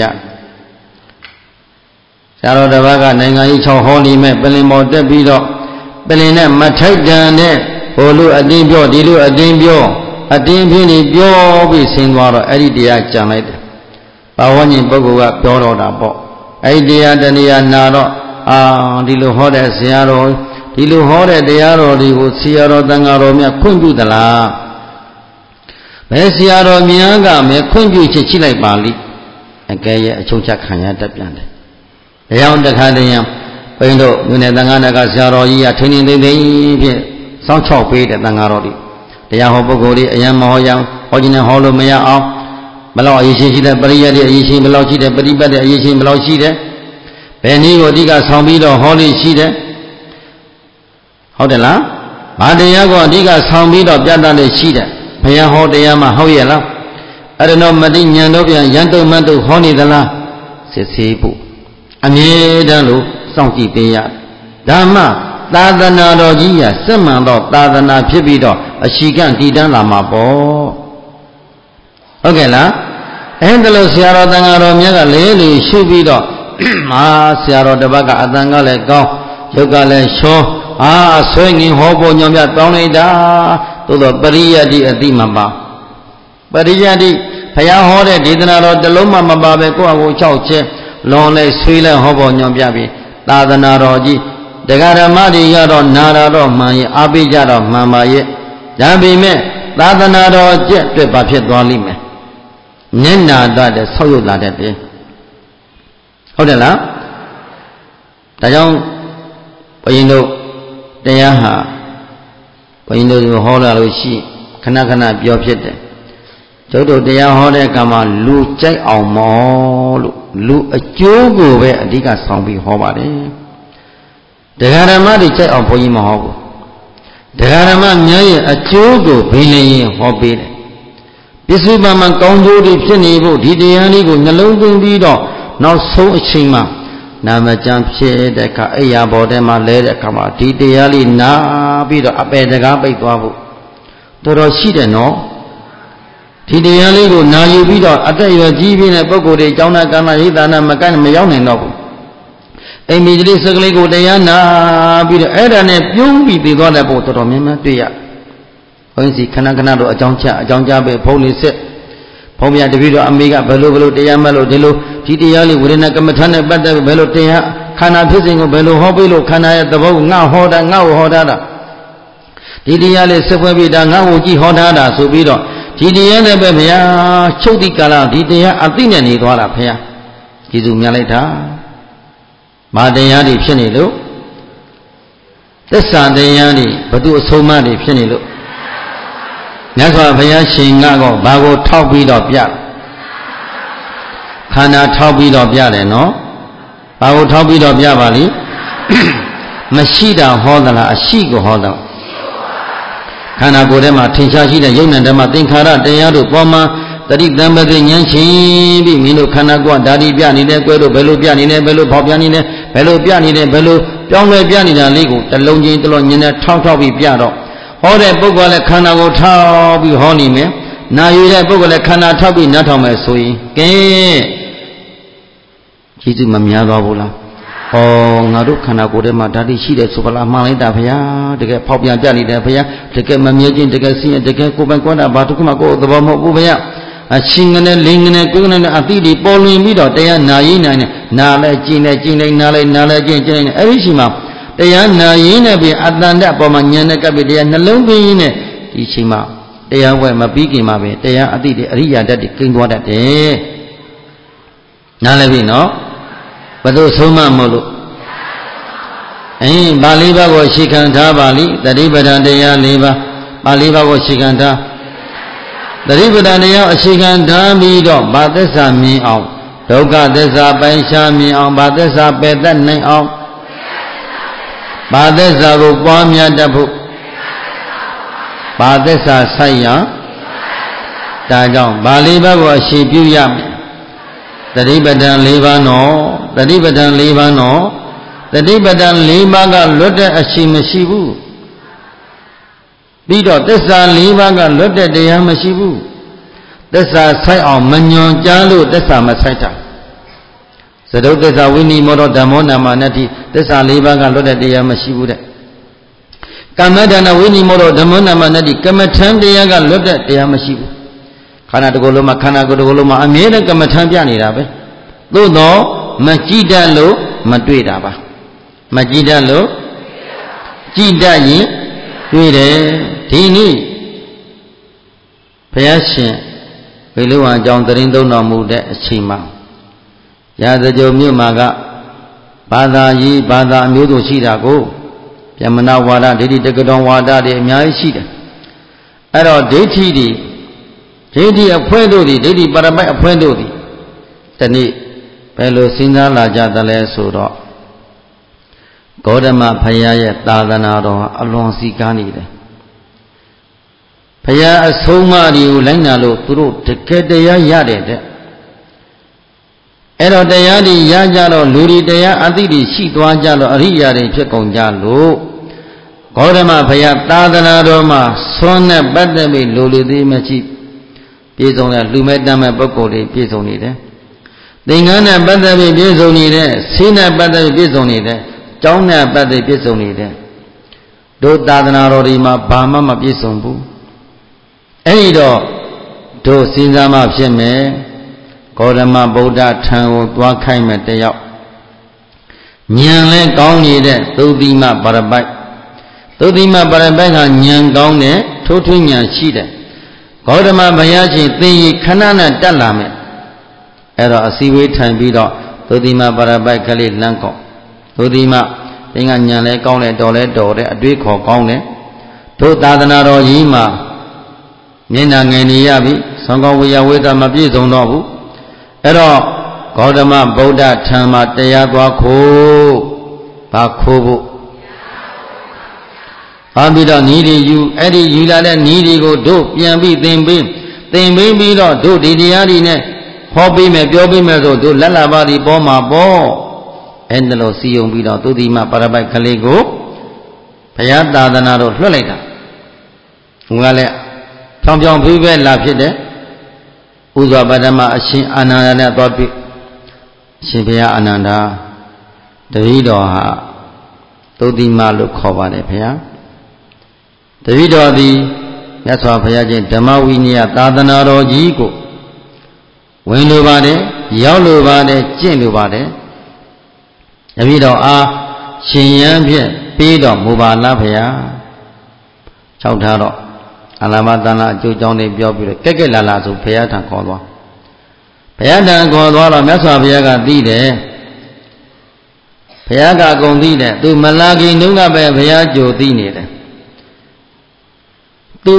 ဆရာတော်တစ်ပါးကနိုင်ငံကြီး၆ဟောလိမဲ့ပလင်ပေါ်တက်ပြီးတော့ပလင်နဲ့မထိုက်တန်တဲ့ဟိုလိုအတင်းပြောဒီလိုအတင်းပြောအတင်းဖြစ်နေပြောပြီးဆင်းသွားတော့အဲ့ဒီတရားကြံလိုက်တယ်ဘာဝဉ္ဇဉ်ပုဂ္ဂိုလ်ကပြောတော့တာပေါ့အဲ့ဒီတရားတဏှာနာတော့အာဒီလိုဟောတဲ့ဆရာတော်ဒီလိုဟောတဲ့တရားတော်တွေကိုဆရာတော်တန်ဃာတော်များခွင့်ပြုသလားဘယ်ဆရာတော်များကမဲခွင့်ပြုချက်ရှိလိုက်ပါလိအကဲရဲ့အချုပ်ချခံရတတ်ပြန်တယ်တရားတခါတည်းရဘုန်းတို့မြို့နယ်တန်ဃာနာကဆရာတော်ကြီးကထင်းထင်းသိမ့်သိမ့်ဖြင့်စောင့်ချောက်ပေးတဲ့တန်ဃာတော်တွေတရားဟောပုဂ္ဂိုလ်တွေအယံမဟောရအောင်ဟောခြင်းနဲ့ဟောလို့မရအောင်ဘလောက်အရေးရှိရှိတဲ့ပရိယတ်ရဲ့အရေးရှိဘလောက်ရှိတဲ့ပฏิပတ်တဲ့အရေးရှိဘလောက်ရှိတယ်ဘယ်နည်းကိုအဓိကဆောင်ပြီးတော့ဟောလို့ရှိတယ်ဟုတ်တယ်လားဘာတရားကိုအဓိကဆောင်ပြီးတော့ပြသလို့ရှိတယ်ဘုရားဟောတရားမှာဟုတ်ရဲ့လားအဲ့ဒါတော့မတိညာတော့ပြန်ရန်တုံမတ်တို့ဟောနေသလားစစ်ဆေးဖို့အမြဲတမ်းလို့စောင့်ကြည့်ပေးရဓမ္မသာသနာတော်ကြီးရစက်မှန်တော့သာသနာဖြစ်ပြီးတော့အရှိကတည်တန်းလာမှာပေါ့ဟုတ်ကဲ့လားအဲ့ဒါလို့ဆရာတော်တန်ဃာတော်မြတ်ကလေးလေးရှုပြီးတော့အာဆရာတော်တစ်ပတ်ကအတန်ကလည်းကောင်းရုပ်ကလည်းရှောအာဆွဲငင်ဟောဖို့ညွန်ပြတောင်းလိုက်တာသို့တော့ပရိယတ်တိအတိမပါပရိယတ်တိဘုရားဟောတဲ့ဒေသနာတော်တစ်လုံးမှမပါပဲကိုယ့်အကို၆ချက်လွန်လိုက်ဆွေးလိုက်ဟောဖို့ညွန်ပြပြီးသာသနာတော်ကြီးတရားဓမ္မတွေကတော့နာတာတော့မှန်ရဲ့အားပေးကြတော့မှန်ပါရဲ့ဒါပေမဲ့သာသနာတော်ကျက်အတွက်ဘာဖြစ်သွားလိမ့်မယ်မျက်နာတတ်တဲ့ဆောက်ရုပ်လာတတ်တယ်ဟုတ်တယ်လားဒါကြောင့်ဘုရင်တို့တရားဟာဘုရင်တို့ဟောလာလို့ရှိခဏခဏပြောဖြစ်တယ်ကျုပ်တို့တရားဟောတဲ့အခါမှာလူကြိုက်အောင်မောလို့လူအကျိုးကိုပဲအဓိကဆောင်ပြီးဟောပါတယ်တရားဓမ္မတွေကြိုက်အောင်ဘုန်းကြီးမဟောဘူးတရားဓမ္မများရဲ့အကျိုးကိုဘိလင်းရင်ဟောပေးတယ်ပစ္စုပန်မှာကောင်းကျိုးတွေဖြစ်နေဖို့ဒီတရားလေးကိုနှလုံးသွင်းပြီးတော့နောက်ဆုံးအချိန်မှာနာမကျမ်းဖြစ်တဲ့အခါအိယာဘော်ထဲမှာလဲတဲ့အခါမှာဒီတရားလေးနာပြီးတော့အပယ်တကားပိတ်သွားဖို့တော်တော်ရှိတယ်နော်ဒီတရားလေးကိုနာယူပြီးတော့အသက်အရွယ်ကြီးပြင်းတဲ့ပုဂ္ဂိုလ်တွေကျောင်းသားကမ္မရိသာနာမကန့်မရောက်နိုင်တော့ဘူးအိမ်မီတိစကလေးကိုတရားနာပြီးတော့အဲ့ဒါနဲ့ပြုံးပြီးပြီးသွားတဲ့ပုံတော်တော်များများတွေ့ရဘုန်းကြီးခဏခဏတော့အကြောင်းချအကြောင်းကြပဲဘုန်းလေးစစ်ဘုန်းမြတ်တပည့်တော်အမေကဘယ်လိုဘယ်လိုတရားမှလို့ဒီလိုဒီတရားလေးဝေဒနာကမ္မထာနဲ့ပတ်သက်ဘယ်လိုတရားခန္ဓာဖြစ်စဉ်ကိုဘယ်လိုဟောပေးလို့ခန္ဓာရဲ့သဘောကိုငါဟောတာငါ့ကိုဟောတာဒီတရားလေးစစ်ပွဲပြီးတာငါ့ကိုကြည့်ဟောတာတာဆိုပြီးတော့ဒီတရားနဲ့ပဲဘုရားချုပ်တိကာလဒီတရားအသိနဲ့နေသွားတာဘုရားကျေးဇူးများလိုက်တာမာတရားတွေဖြစ်နေလို့သစ္စာတရားတွေဘု து အဆုံးအမတွေဖြစ်နေလို့မြတ်စွာဘုရားရှင်ကတော့ဘာကိုထောက်ပြီးတော့ပြခန္ဓာထောက်ပြီးတော့ပြတယ်နော်ဘာကိုထောက်ပြီးတော့ပြပါလိမရှိတာဟောသလားအရှိကိုဟောတော့ခန္ဓာကိုယ်ထဲမှာထင်ရှားရှိတဲ့ယုံ nant ဓမ္မသင်္ခါရတရားတို့ပေါ်မှာတတိတံပတိဉာဏ်ချင်းပြီးမင်းတို့ခန္ဓာကိုယ်ဓာတိပြနေတယ်ကွဲတို့ဘယ်လိုပြနေတယ်ဘယ်လိုဖောက်ပြနေတယ်ဘယ်လိုပြနေတယ်ဘယ်လိုပြောင်းလဲပြနေတာလေးကိုတလုံးချင်းတလုံးညင်နဲ့ထောက်ထောက်ပြီးပြတော့ဟောတဲ့ပုဂ္ဂိုလ်လည်းခန္ဓာကိုထောက်ပြီးဟောနေမယ်နာယူတဲ့ပုဂ္ဂိုလ်လည်းခန္ဓာထောက်ပြီးနားထောင်မယ်ဆိုရင်ကဲကျေးဇူးမများသွားဘူးလားဟောငါတို့ခန္ဓာကိုယ်ထဲမှာဓာတိရှိတယ်ဆိုပါလားမှန်လိုက်တာဗျာတကယ်ဖောက်ပြန်ပြနေတယ်ဗျာတကယ်မမြဲခြင်းတကယ်ဆင်းရဲတကယ်ကိုယ်ပိုင်ကွမ်းတာဘာတစ်ခုမှကိုယ်သဘောမဟုတ်ဘူးဗျာအချင်းငနဲ့လင်းငနဲ့ကိုယ်ငနဲ့အတိတွေပေါ်လွင်ပြီးတော့တရားနာရင်းနိုင်တယ်နာလဲကျင်လဲကျင်လဲနာလဲနာလဲကျင်ကျင်လဲအဲ့ဒီချိန်မှာတရားနာရင်းနဲ့ပြီးအတန်တဲ့အပေါ်မှာဉာဏ်နဲ့ကပ်ပြီးတရားနှလုံးသွင်းရင်းနဲ့ဒီချိန်မှာတရားဝဲမပြီးခင်မှာပဲတရားအတိတွေအရိယာဓာတ်တွေကိန်းသွားတတ်တယ်နားလဲပြီနော်ဘယ်သူဆုံးမမို့လို့အင်းပါဠိဘကိုရှေခံထားပါလိတတိပဒံတရား၄ပါးပါဠိဘကိုရှေခံထားတတိပဒံတရားအရှေခံထားပြီးတော့ဘာသစ္စာမြင်အောင်ဒုက္ခသစ္စာပိုင်းခြားမြင်အောင်ဘာသစ္စာပယ်တတ်နိုင်အောင်ဘာသစ္စာကိုပွားများတတ်ဖို့ဘာသစ္စာဆိုင်ရဒါကြောင့်ပါဠိဘကိုအရှေပြုရမယ်တတိပဋ္ဌာန်၄ပါးနော်တတိပဋ္ဌာန်၄ပါးနော်တတိပဋ္ဌာန်၄ပါးကလွတ်တဲ့အရှိမရှိဘူးပြီးတော့သစ္စာ၄ပါးကလွတ်တဲ့တရားမရှိဘူးသစ္စာဆိုင်အောင်မညွန်ကြားလို့သစ္စာမဆိုင်တာသဒုသစ္စာဝိနိမောဓဓမ္မောနာမနတ္တိသစ္စာ၄ပါးကလွတ်တဲ့တရားမရှိဘူးတဲ့ကမ္မဋ္ဌာန်းဝိနိမောဓဓမ္မောနာမနတ္တိကမ္မထံတရားကလွတ်တဲ့တရားမရှိဘူးခန္ဓာတစ်ခုလုံးမှာခန္ဓာကိုယ်တစ်ခုလုံးမှာအမြဲတမ်းကမ္မထံပြနေတာပဲသို့တော့မကြည့်တတ်လို့မတွေ့တာပါမကြည့်တတ်လို့ကြည့်တတ်ရင်တွေ့တယ်ဒီနေ့ဘုရားရှင်ဝေလူဝါကြောင့်တရင်သုံးတော်မူတဲ့အချိန်မှာရာဇကြုံမြို့မှာကဘာသာရေးဘာသာအမျိုးစုံရှိတာကိုဗျမနာဝါဒဒိဋ္ဌိတက္ကတော်ဝါဒတွေအများကြီးရှိတယ်အဲ့တော့ဒိဋ္ဌိတွေဒိဋ္ဌိအဖွဲတို့တွေဒိဋ္ဌိပရပိုက်အဖွဲတို့တွေဒီနေ့ဘယ်လိုစဉ်းစားလာကြသလဲဆိုတော့ဂေါတမဘုရားရဲ့သာသနာတော်အလွန်စီကားနေတယ်ဘုရားအဆုံးအမတွေကိုလိုက်နာလို့သူတို့တကယ်တရားရတယ်တဲ့အဲ့တော့တရားတွေရကြတော့လူတွေတရားအသိတွေရှိသွားကြလို့အရိယာတွေဖြစ်ကုန်ကြလို့ဂေါတမဘုရားသာသနာတော်မှာဆွမ်းနဲ့ပတ်သက်ပြီးလူလူသေးမရှိပြေဆုံးတဲ့လူမဲ့တမ်းမဲ့ပုဂ္ဂိုလ်တွေပြေဆုံးနေတယ်သင်္ကန်းနဲ့ပတ်သက်ပြီးပြေဆုံးနေတဲ့ဆေးနဲ့ပတ်သက်ပြီးပြေဆုံးနေတဲ့ကျောင်းနဲ့ပတ်သက်ပြေဆုံးနေတဲ့တို့သာသနာတော်ဒီမှာဘာမှမပြေဆုံးဘူးအဲ့ဒီတော့တို့စဉ်းစားမှဖြစ်မယ်ဂေါတမဗုဒ္ဓထံကိုသွားခိုင်းမဲ့တယောက်ဉာဏ်လဲကောင်းနေတဲ့သုတိမပရပိုက်သုတိမပရပိုက်ကဉာဏ်ကောင်းတဲ့ထိုးထွင်းဉာဏ်ရှိတဲ့ဂေါတမဘုရားရှင်သင်ကြီးခဏနဲ့တက်လာမယ်အဲ့တော့အစည်းဝေးထိုင်ပြီးတော့သုတိမပရပိုက်ကလေးလမ်းကောက်သုတိမသင်ကဉာဏ်လဲကောင်းတယ်တော်လဲတော်တယ်အတွေးခေါ်ကောင်းတယ်တို့သာသနာတော်ကြီးမှာမျက်နှာငယ်နေရပြီသံဃောဝေယဝေဒမပြည့်စုံတော့ဘူးအဲ့တော့ဂေါတမဗုဒ္ဓထံမှာတရားသွားခိုးဘာခိုးဖို့ဘာပြီးတော့ညီတွေယူအဲ့ဒီယူလာတဲ့ညီတွေကိုတို့ပြန်ပြီးသင်ပေးသင်ပေးပြီးတော့တို့ဒီတရားတွေနဲ့ဟောပေးမယ်ပြောပေးမယ်ဆိုတို့လက်လာပါဒီပေါ်မှာပေါ့အဲ့ဒါလို့စီယုံပြီးတော့သုတိမပရပိုက်ကလေးကိုဘုရားသာသနာတော်လွှတ်လိုက်တာဟိုကလည်းဖြောင်ဖြောင်ဖိပဲလာဖြစ်တယ်ဥဇောပထမအရှင်အာနန္ဒာနဲ့သွားတွေ့အရှင်ဘုရားအာနန္ဒာတပည့်တော်ဟာသုတိမလို့ခေါ်ပါတယ်ဘုရားတပည့်တော်သည်မြတ်စွာဘုရားရှင်ဓမ္မဝိနည်းသာသနာတော်ကြီးကိုဝင်လိုပါတယ်ရောက်လိုပါတယ်ကျင့်လိုပါတယ်တပည့်တော်အားရှင်ယံဖြင့်ပေးတော်မူပါလားဘုရား၆ထားတော့အလမတန်လာအကျိုးကြောင့်တွေပြောပြီးတော့ကဲကဲလာလာဆိုဘုရားထံခေါ်သွားဘုရားထံခေါ်သွားတော့မြတ်စွာဘုရားကသိတယ်ဘုရားကအကုန်သိတယ်သူမလာခင်တုန်းကပဲဘုရားကြိုသိနေတယ်သူ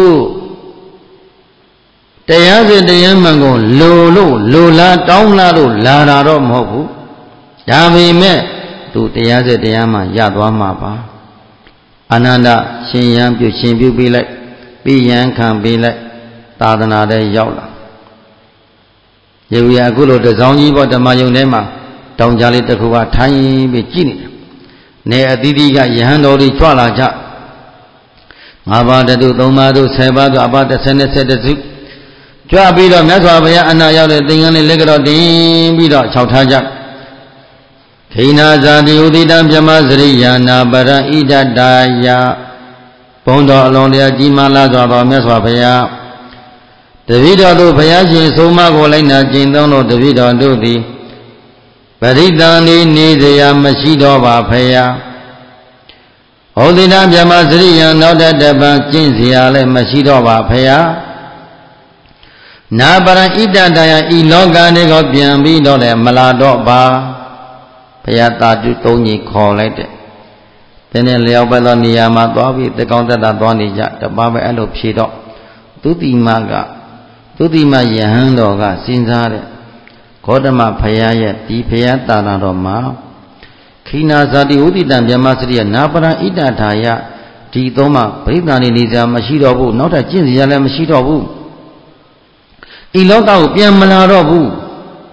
တရားစဉ်တရားမှန်ကိုလိုလို့လိုလားတောင်းလားလို့လာတာတော့မဟုတ်ဘူးဒါပေမဲ့သူတရားစဉ်တရားမှရသွားမှာပါအာနန္ဒရှင်ယံပြုရှင်ပြုပြီးလိုက်ပြီးရန်ခံပေးလိုက်သာသနာတဲ့ရောက်လာယေဝီအခုလိုတစောင်းကြီးပေါ်ဓမ္မယုံထဲမှာတောင်ကြားလေးတစ်ခုကထိုင်ပြီးကြည့်နေတယ်နေအသီးသီးကယဟန်တော်တွေကြွလာကြငါးပါးတုသုံးပါးတုဆယ်ပါးတုအပတစ်ဆယ်နဲ့ဆယ်တစ်စုကြွပြီးတော့မြတ်စွာဘုရားအနာရောက်တဲ့သင်္ကန်းလေးလက်ကတော့တင်ပြီးတော့ခြောက်ထားကြခိနာဇာတိဥဒိတံပြမစရိယာနာပရဣဒတာယဘုံတော်အလုံးတရားကြီးမားလာစွာသောမြတ်စွာဘုရားတပည့်တော်တို့ဘုရားရှင်ဆုံးမကိုလိုက်နာကျင့်သုံးလို့တပည့်တော်တို့သည်ပရိသန္တိနေစရာမရှိတော့ပါဘုရားဟောတိနာမြမစရိယံနောက်တပံကျင့်စရာလည်းမရှိတော့ပါဘုရားနာပရဣတတယဤလောကလေးကိုပြန်ပြီးတော့လည်းမလာတော့ပါဘုရားတာတုသုံးကြီးခေါ်လိုက်တဲ့ဒီနေ့လျောက်ပတ်သောနေရာမှာသွားပြီးတကောင်တက်တာသွားနေကြတပါးပဲအဲ့လိုဖြေတော့သုတိမကသုတိမယဟန်တော်ကစဉ်းစားတဲ့ဂေါတမဘုရားရဲ့ဒီဘုရားတာနာတော်မှာခိနာဇာတိဥဒိတံမြမစရိယနာပရဣတထာယဒီသုံးမှာဗိဓာနေနေစရာမရှိတော့ဘူးနောက်ထပ်ကျင့်စရာလည်းမရှိတော့ဘူးဤလောကကိုပြန်မလာတော့ဘူး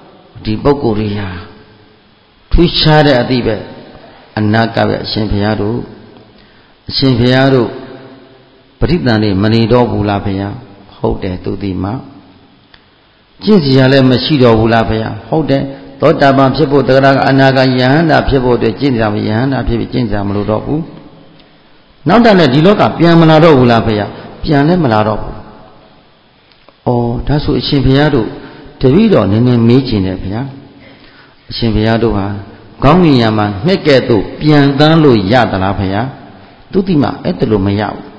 ဒီပုဂ္ဂိုလ်တွေဟာထူးခြားတဲ့အသည့်ပဲအနာကပဲအရှင်ဘုရားတို့အရှင်ဘုရားတို့ပရိသန်လေးမနေတော့ဘူးလားဘုရားဟုတ်တယ်သူဒီမှာကျင့်စီရလည်းမရှိတော့ဘူးလားဘုရားဟုတ်တယ်သောတာပန်ဖြစ်ဖို့တဂရကအနာဂယဟန္တာဖြစ်ဖို့အတွက်ကျင့်ကြမယဟန္တာဖြစ်ပြီးကျင့်ကြမလို့တော့ဘူးနောက်တည်းနဲ့ဒီလောကပြန်မလာတော့ဘူးလားဘုရားပြန်လည်းမလာတော့ဘူးဩဒါဆိုအရှင်ဘုရားတို့တပည့်တော်နည်းနည်းမေးချင်တယ်ဘုရားအရှင်ဘုရားတို့ဟာကောင်းကင်ယံမှာငှက်ကဲ့သို့ပြန်တန်းလို့ရသလားဘုရားသူတိမအဲ့တလို့မရဘူး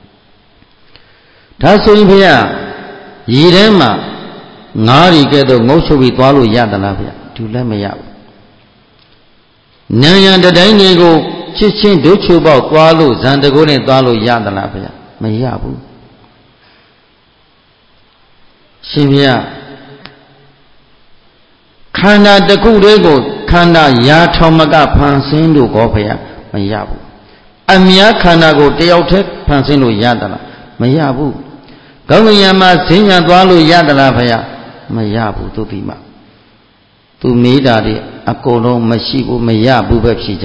ဒါဆိုရင်ဘုရားရေထဲမှာငါးရီကဲ့သို့ငုတ်ချုပ်ပြီးသွားလို့ရသလားဘုရားဒီလည်းမရဘူးနံရံတတိုင်းတွေကိုချစ်ချင်းဒုချိုပေါက်သွားလို့ဇန်တကိုးနဲ့သွားလို့ရသလားဘုရားမရဘူးရှင်ဘုရားခန္ဓာတစ်ခုတည်းကိုခန္ဓာရာထောင်မကဖန်ဆင်းလို့ကောဘုရားမရဘူးအများခန္ဓာကိုတယောက်တည်းဖန်ဆင်းလို့ရသလားမရဘူးကောင်းကင်ယံမှာဈဉ္ညာသွားလို့ရသလားဘုရားမရဘူးသူတိမသူမေးတာတွေအကုန်လုံးမရှိဘူးမရဘူးပဲဖြစ်ကြ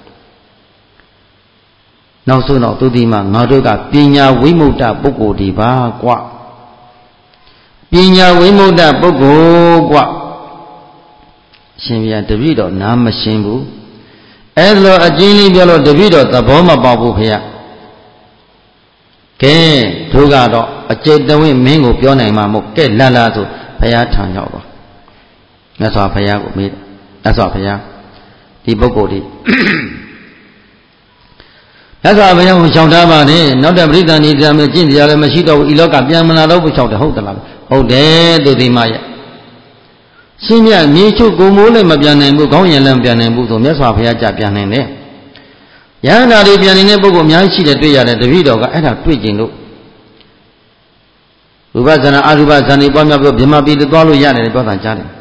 နောက်ဆုံးတော့သူတိမငါတို့ကပညာဝိမု ക്ത ပုဂ္ဂိုလ်ဒီပါကွပညာဝိမု ക്ത ပုဂ္ဂိုလ်ကွရှင်ဗျာတပည့်တော်နားမရှင်းဘူးအဲ့လိုအကျဉ်းလေးပြောလို့တပည့်တော်သဘောမပေါက်ဘူးဖေရကဲတို့ကတော့အကျင့်တဝိမင်းကိုပြောနိုင်မှာမဟုတ်ကဲလာလာဆိုဘုရားထံရောက်တော့မြတ်စွာဘုရားကိုမေးမြတ်စွာဘုရားဒီပုဂ္ဂိုလ်ဒီမြတ်စွာဘုရားကိုရှောင်ထားပါနဲ့နောက်တဲ့ပရိသတ်နေတဲ့မှာကျင့်တရားလည်းမရှိတော့ဘူးဤလောကပြန်မလာတော့ဘူးရှောင်တယ်ဟုတ်သလားဟုတ်တယ်သူဒီမရဲ့ရှင်မြတ်မြေချုပ်ကိုမိုးလည်းမပြန်နိုင်ဘူးခေါင်းရည်လည်းမပြန်နိုင်ဘူးဆိုမြတ်စွာဘုရားကြပြန်နိုင်တယ်ယန္တာတွေပြန်နေတဲ့ပုဂ္ဂိုလ်အများကြီးရှိတယ်တွေ့ရတယ်တပည့်တော်ကအဲ့ဒါတွေ့ကျင်လို့ရူပဇာနာအရူပဇာနေပွားများပြီးဗြဟ္မပြည်သွားလို့ရတယ်ပြောတာကြားတယ်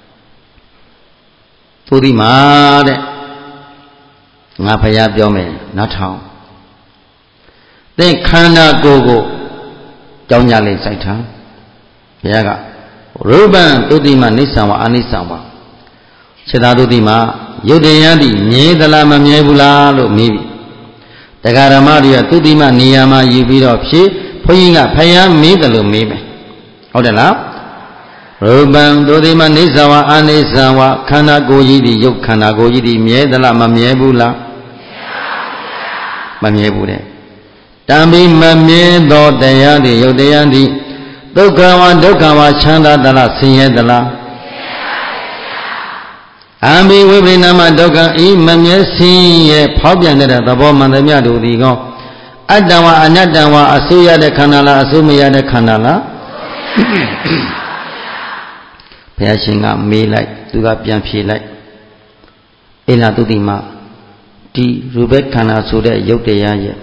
သူဒီမှာတဲ့ငါဘုရားပြောမယ်နားထောင်သင်ခန္ဓာကိုယ်ကိုကြောင်းကြလေးစိုက်ထားဘုရားကရူပံသူတိမနိစ္စံဝအနိစ္စံဝစေတသူတိမယုတ်တရားတိမြဲသလားမမြဲဘူးလားလို့မေးပြီတရားဓမ္မတွေကသူတိမနေရာမှာယူပြီးတော့ဖြေဘုန်းကြီးကဖယားမေးတယ်လို့မေးမယ်ဟုတ်တယ်လားရူပံသူတိမနိစ္စံဝအနိစ္စံဝခန္ဓာကိုယ်ကြီးဒီယုတ်ခန္ဓာကိုယ်ကြီးဒီမြဲသလားမမြဲဘူးလားမမြဲဘူးတဲ့တံဘိမမြဲသောတရားတွေယုတ်တရားသည်ဒုက္ခဝဒုက္ခဝချမ်းသာသလားဆင်းရဲသလားအံဘိဝိပရိနာမဒုက္ခဤမမြဲဆင်းရဲဖောက်ပြန်တဲ့သဘောမှန်သမျှတို့ဒီကောအတ္တဝအနတ္တဝအစိုးရတဲ့ခန္ဓာလားအစိုးမရတဲ့ခန္ဓာလားဘုရားရှင်ကမေးလိုက်သူကပြန်ဖြေလိုက်အိလာတုတိမဒီရူပခန္ဓာဆိုတဲ့ယုတ်တရားရဲ့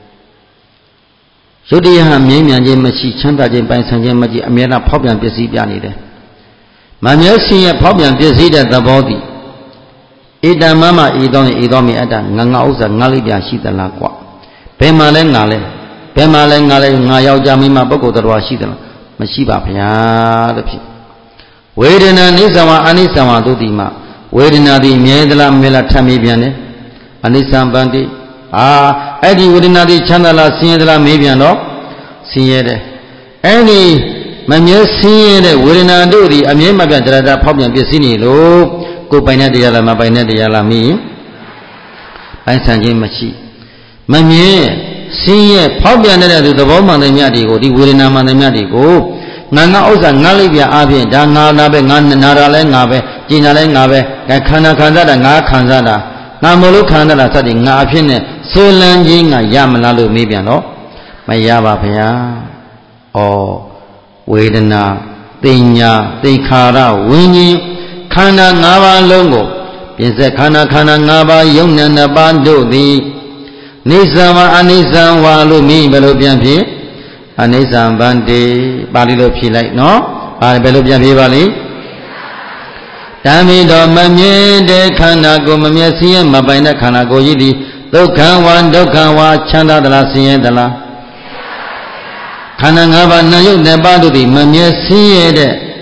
ယုတ်တရားဟာမြဲမြံခြင်းမရှိချမ်းသာခြင်းပိုင်ဆိုင်ခြင်းမရှိအမြဲတမ်းဖောက်ပြန်ပစ္စည်းပြနေတယ်မမြဲရှင်ရဲ့ဖောက်ပြန်ပစ္စည်းတဲ့သဘောတည်ဣတံမမဤသောဤသောမိအတ္တငါငါဥစ္စာငါလိပြရှိသလားကွဘယ်မှာလဲငါလဲဘယ်မှာလဲငါလဲငါယောက်ျားမိန်းမပုဂ္ဂိုလ်တော်ရှိသလားမရှိပါဗျာလို့ဖြစ်ဝေဒနာနိစ္စဝအနိစ္စဝသုတိမဝေဒနာသည်မြဲသလားမြဲလားထပ်မေးပြန်တယ်အနိစ္စံပန္တိအာအဲ့ဒီဝေဒနာသည်ချမ်းသာလားဆင်းရဲသလားမေးပြန်တော့ဆင်းရဲတယ်အဲ့ဒီမမြဲဆင်းရဲတဲ့ဝေဒနာတို့သည်အမြဲမပြတ်တရားတာဖောက်ပြန်ပစ္စည်းနေလို့ကိုယ်ပိုင်တဲ့တရားလားမပိုင်တဲ့တရားလားမင်းပိုင်ဆိုင်ခြင်းမရှိမမြဲဆင်းရဲဖောက်ပြန်တဲ့သဘောမှန်တဲ့မြတ်တွေကိုဒီဝေဒနာမှန်တဲ့မြတ်တွေကိုငါငါဥစ္စာငါလိုက်ပြအားဖြင့်ဒါငါနာပဲငါနာတာလဲငါပဲကျင်တာလဲငါပဲခန္ဓာခံစားတာငါခံစားတာငါမလို့ခံစားတာစသည်ငါအဖြစ်နဲ့ဆွေလန်းခြင်းငါရမလားလို့မေးပြန်တော့မရပါဗျာဩဝေဒနာတင်ညာသိခါရဝိညာဉ်ခန္ဓာ၅ပါးလုံးကိုပြင်ဆက်ခန္ဓာခန္ဓာ၅ပါးယုံနာနှစ်ပါးတို့သည်နိစ္စဝအနိစ္စဝါလို့မြင်ဘယ်လိုပြန်ဖြစ်အနိစ္စဗန္တိပါဠိလိုဖြေလိုက်နော်ဘာဘယ်လိုပြန်ဖြေပါလိမ့်တံမိတော်မမြဲတဲ့ခန္ဓာကိုမမြဲဆင်းရဲမပိုင်တဲ့ခန္ဓာကိုကြီးသည်ဒုက္ခဝါဒုက္ခဝါချမ်းသာသလားဆင်းရဲသလားခန္ဓာ၅ပါးနာယုတ်နှစ်ပါးတို့သည်မမြဲဆင်းရဲတဲ့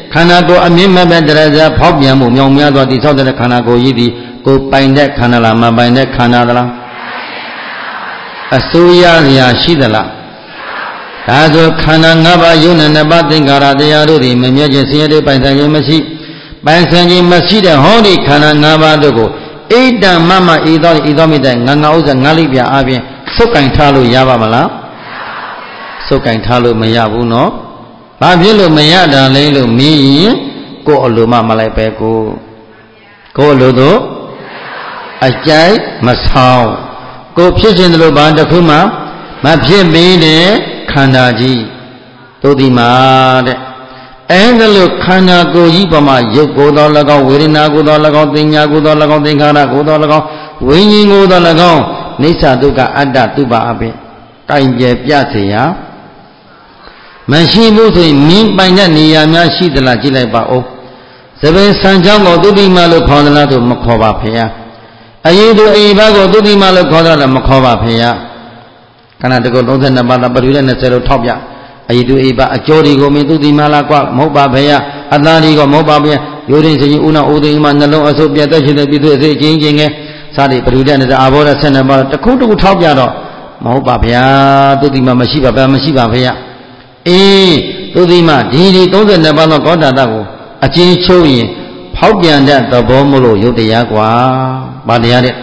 ခန္ဓာကိုယ်အမြင့်မဲ့မဲ့တရားကြဖောက်ပြန်မှုမြောင်များသောတိဆောက်တဲ့ခန္ဓာကိုယ်ကြီးသည်ကိုယ်ပိုင်တဲ့ခန္ဓာလားမပိုင်တဲ့ခန္ဓာသလားအစိုးရရာရှိသလားဒါဆိုခန္ဓာ၅ပါးယုံနဲ့နှစ်ပါးသင်္ခါရတရားတို့သည်မမြဲခြင်းဆင်းရဲတဲ့ပိုင်ဆိုင်ခြင်းမရှိပိုင်ဆိုင်ခြင်းမရှိတဲ့ဟောဒီခန္ဓာ၅ပါးတို့ကိုဣဒံမမဤသောဤသောမိတဲ့ငငါဥစ္စာငါလိပြအပြင်စုပ်ကင်ထားလို့ရပါမလားစုပ်ကင်ထားလို့မရဘူးနော်ဘာဖြစ်လို့မရတာလဲလို့မေးရင်ကိုယ်အလိုမှမလိုက်ပဲကိုကိုယ်အလိုတို့အကြိုက်မဆောင်ကိုဖြစ်ခြင်းတို့ဘာတစ်ခုမှမဖြစ်ပြီးတဲ့ခန္ဓာကြီးတို့ဒီမှာတဲ့အဲဒါလို့ခန္ဓာကိုယ်ကြီးပေါ်မှာရုပ်ကိုယ်တော်၎င်းဝေဒနာကိုယ်တော်၎င်းသင်ညာကိုယ်တော်၎င်းသင်္ခါရကိုယ်တော်၎င်းဝိညာဉ်ကိုယ်တော်၎င်းနိစ္စဒုက္ခအတ္တသူပါအပင်တိုင်ပြပြစေရမရှိဘူးဆိုရင်မင်းပိုင်တဲ့နေရာများရှိသလားကြည့်လိုက်ပါဦးသဘင်ဆံချောင်းကိုသူတိမလို့ခေါ်သလားဆိုမခေါ်ပါဖေယအရေးသူအိဘကိုသူတိမလို့ခေါ်သလားမခေါ်ပါဖေယခန္ဓာတကုသုံးဆယ်နှစ်ပါးပရိသေနှစ်ဆယ်လို့ထောက်ပြအရေးသူအိဘအကျော်ဒီကိုမင်းသူတိမလားကွာမဟုတ်ပါဖေယအသားဒီကိုမဟုတ်ပါဖေယရိုးရင်စရင်ဦးနာဦးသိမ်းမှနှလုံးအဆုပ်ပြတ်သက်ရှိတဲ့ပြည်သူအစိအချင်းချင်းငယ်စားတွေပရိသေနှစ်အာဘောရဆက်နှစ်ပါးတခုတခုထောက်ပြတော့မဟုတ်ပါဗျာသူတိမမရှိပါဗျာမရှိပါဖေယအေးသူဒီမှာဒီဒီသုံးဆယ်နှစ်ပါးသောကောတာတကိုအကျဉ်းချုပ်ရင်ဖောက်ပြန်တဲ့သဘောမလို့ရုပ်တရားကွာဗာတရားတဲ့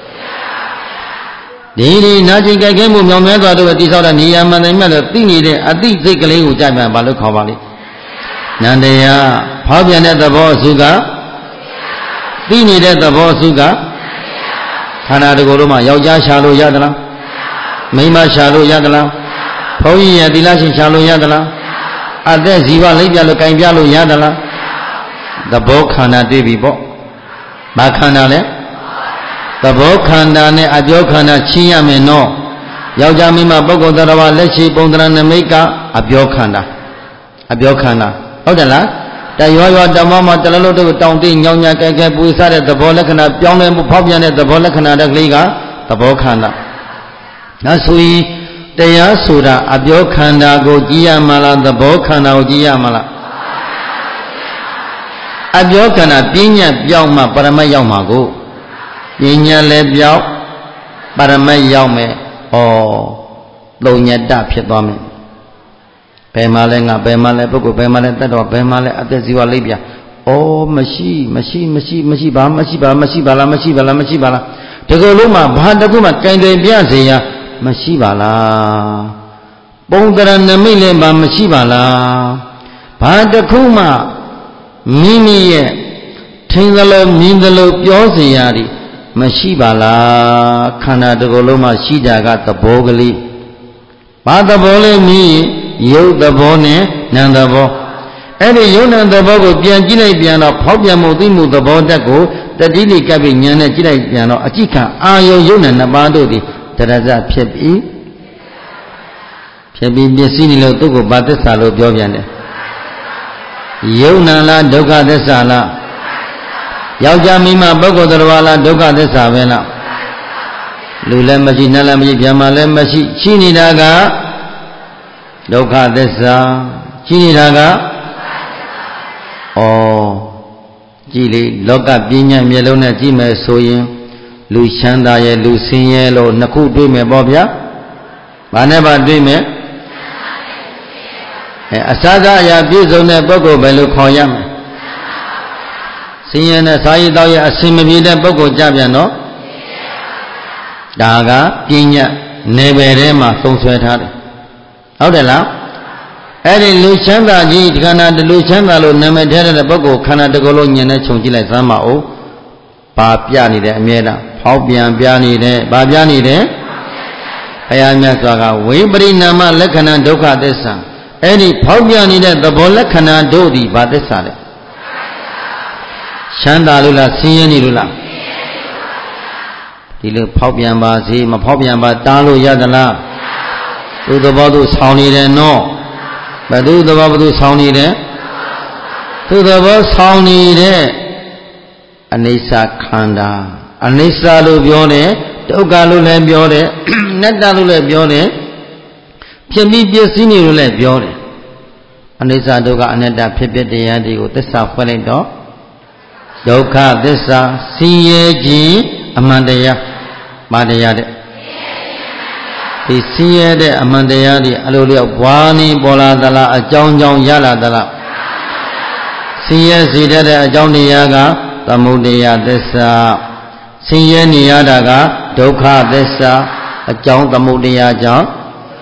ဒီဒီနာကျင်ကြိုက်ခဲမှုမြောင်မဲသွားတို့တိဆောက်တဲ့နေရာမှန်တယ်မြတ်လို့သိနေတဲ့အတိစိတ်ကလေးကိုကြိုက်မှဘာလို့ခေါ်ပါလိမ့်နန္တရားဖောက်ပြန်တဲ့သဘောအစုကသိနေတဲ့သဘောအစုကခန္ဓာတကူလုံးမှာယောက်ျားရှာလို့ရသလားမိန်းမရှာလို့ရသလားဘုန်းကြီးရဲ့သီလရှင်ရှာလို့ရသလားအသက်ဇီဝလိပ်ပြလို့ကင်ပြလို့ရသလားသဘောခန္ဓာတွေ့ပြီပေါ့ဘာခန္ဓာလဲသဘောခန္ဓာနဲ့အပြောခန္ဓာချင်းရမယ်နော်ယောက်ျားမိန်းမပုဂ္ဂိုလ်သတ္တဝါလက်ရှိပုံသဏ္ဍာန်နမိတ်ကအပြောခန္ဓာအပြောခန္ဓာဟုတ်တယ်လားတရွာရွာတမောမှာတလလုံးတို့တောင်တိညောင်ညာကြဲကြဲပူဆတဲ့သဘောလက္ခဏာပြောင်းလဲမှုဖောက်ပြန်တဲ့သဘောလက္ခဏာတကလေးကသဘောခန္ဓာနောက်ဆိုရင်တရားဆိုတာအပြောခန္ဓာကိုကြည်ရမလားသဘောခန္ဓာကိုကြည်ရမလားအပြောခန္ဓာပညာပြောင်းမှပရမတ်ရောက်မှာကိုပညာလည်းပြောင်းပရမတ်ရောက်မယ်ဩသုံးညတဖြစ်သွားမယ်ဘယ်မှာလဲငါဘယ်မှာလဲပုဂ္ဂိုလ်ဘယ်မှာလဲတတ်တော်ဘယ်မှာလဲအသက်ဇီဝလိပ်ပြဩမရှိမရှိမရှိမရှိပါမရှိပါမရှိပါလားမရှိပါလားမရှိပါလားဒီကုလုံးမှာဘာတစ်ခုမှကင်တယ်ပြစေရမရှိပါလားပုံတရနမိတ်လည်းဘာမရှိပါလားဘာတစ်ခုမှမိမိရဲ့ထင်သလိုမြင်သလိုပြောစေရသည်မရှိပါလားခန္ဓာတစ်ခုလုံးမှာရှိတာကသဘောကလေးဘာသဘောလဲမြည်ရုပ်သဘောနဲ့နာမ်သဘောအဲ့ဒီရုပ်နာမ်သဘောကိုပြန်ကြည့်လိုက်ပြန်တော့ဖောက်ပြန်မှုသိမှုသဘောတက်ကိုတတိလိကပ်ပြီးဉာဏ်နဲ့ကြည့်လိုက်ပြန်တော့အကြည့်ခံအာယုံရုပ်နာမ်နှစ်ပါးတို့သည်တရဇဖြစ်ပြီးဖြစ်ပြီးပစ္စည်းနေလို့သူ့ကိုဘာသစ္စာလို့ပြောပြန်တယ်ယုံနာလားဒုက္ခသစ္စာလားယောက်ျားမိန်းမပုဂ္ဂိုလ်တော်လားဒုက္ခသစ္စာပဲလားလူလည်းမရှိနတ်လည်းမရှိဗျာမလည်းမရှိရှိနေတာကဒုက္ခသစ္စာရှိနေတာကဩကြည်လေလောကပညာမျက်လုံးနဲ့ကြည့်မယ်ဆိုရင်လူချမ်းသာရဲ့လူဆင်းရဲလို့နှစ်ခုတွေ့မယ်ပေါ့ဗျာ။ဘာနဲ့ပါတွေ့မယ်။အဲအစားစားအရာပြည့်စုံတဲ့ပုဂ္ဂိုလ်ပဲလို့ခေါ်ရမယ်။ဆင်းရဲနဲ့စာရည်တောက်ရဲ့အစင်မပြေတဲ့ပုဂ္ဂိုလ်ကြပြန်တော့ဒါကပညာနယ်ပယ်ထဲမှာသုံးဆွဲထားတယ်။ဟုတ်တယ်လား။အဲ့ဒီလူချမ်းသာကြီးခန္ဓာတလူချမ်းသာလို့နာမည်ထဲတဲ့ပုဂ္ဂိုလ်ခန္ဓာတစ်ခုလုံးညံနဲ့ခြုံကြည့်လိုက်စမ်းပါဦး။ဘာပြနေတယ်အမြဲတမ်းဖောက်ပြန်ပြနေတယ်ဘာပြနေတယ်ဘုရားမြတ်စွာကဝိပရိနာမလက္ခဏာဒုက္ခသစ္စာအဲ့ဒီဖောက်ပြန်နေတဲ့သဘောလက္ခဏာတို့သည်ဘာသစ္စာလဲချမ်းသာလို့လားဆင်းရဲနေလို့လားဒီလိုဖောက်ပြန်ပါစေမဖောက်ပြန်ပါတားလို့ရသလားသူသဘောသူဆောင်းနေတယ်နော်ဘယ်သူသဘောဘသူဆောင်းနေတယ်သူသဘောဆောင်းနေတဲ့အနိစ္စခန္ဓာအနိစ္စလို့ပြောတယ်ဒုက္ခလို့လည်းပြောတယ်အနတ္တလို့လည်းပြောတယ်ဖြစ်ပြီးပြည့်စည်နေလို့လည်းပြောတယ်အနိစ္စဒုက္ခအနတ္တဖြစ်ဖြစ်တရားတွေကိုသစ္စာဖွင့်လိုက်တော့ဒုက္ခသစ္စာဆင်းရဲခြင်းအမှန်တရားမာတရားတဲ့ဒီဆင်းရဲတဲ့အမှန်တရားတွေအလိုလျောက်ဘွားနေပေါ်လာသလားအကြောင်းကြောင့်ရလာသလားဆင်းရဲစေတဲ့အကြောင်းတရားကသမုဒယသစ္စာဆင်းရဲနေရတာကဒုက္ခသစ္စာအကြောင်းသမုဒယကြောင့်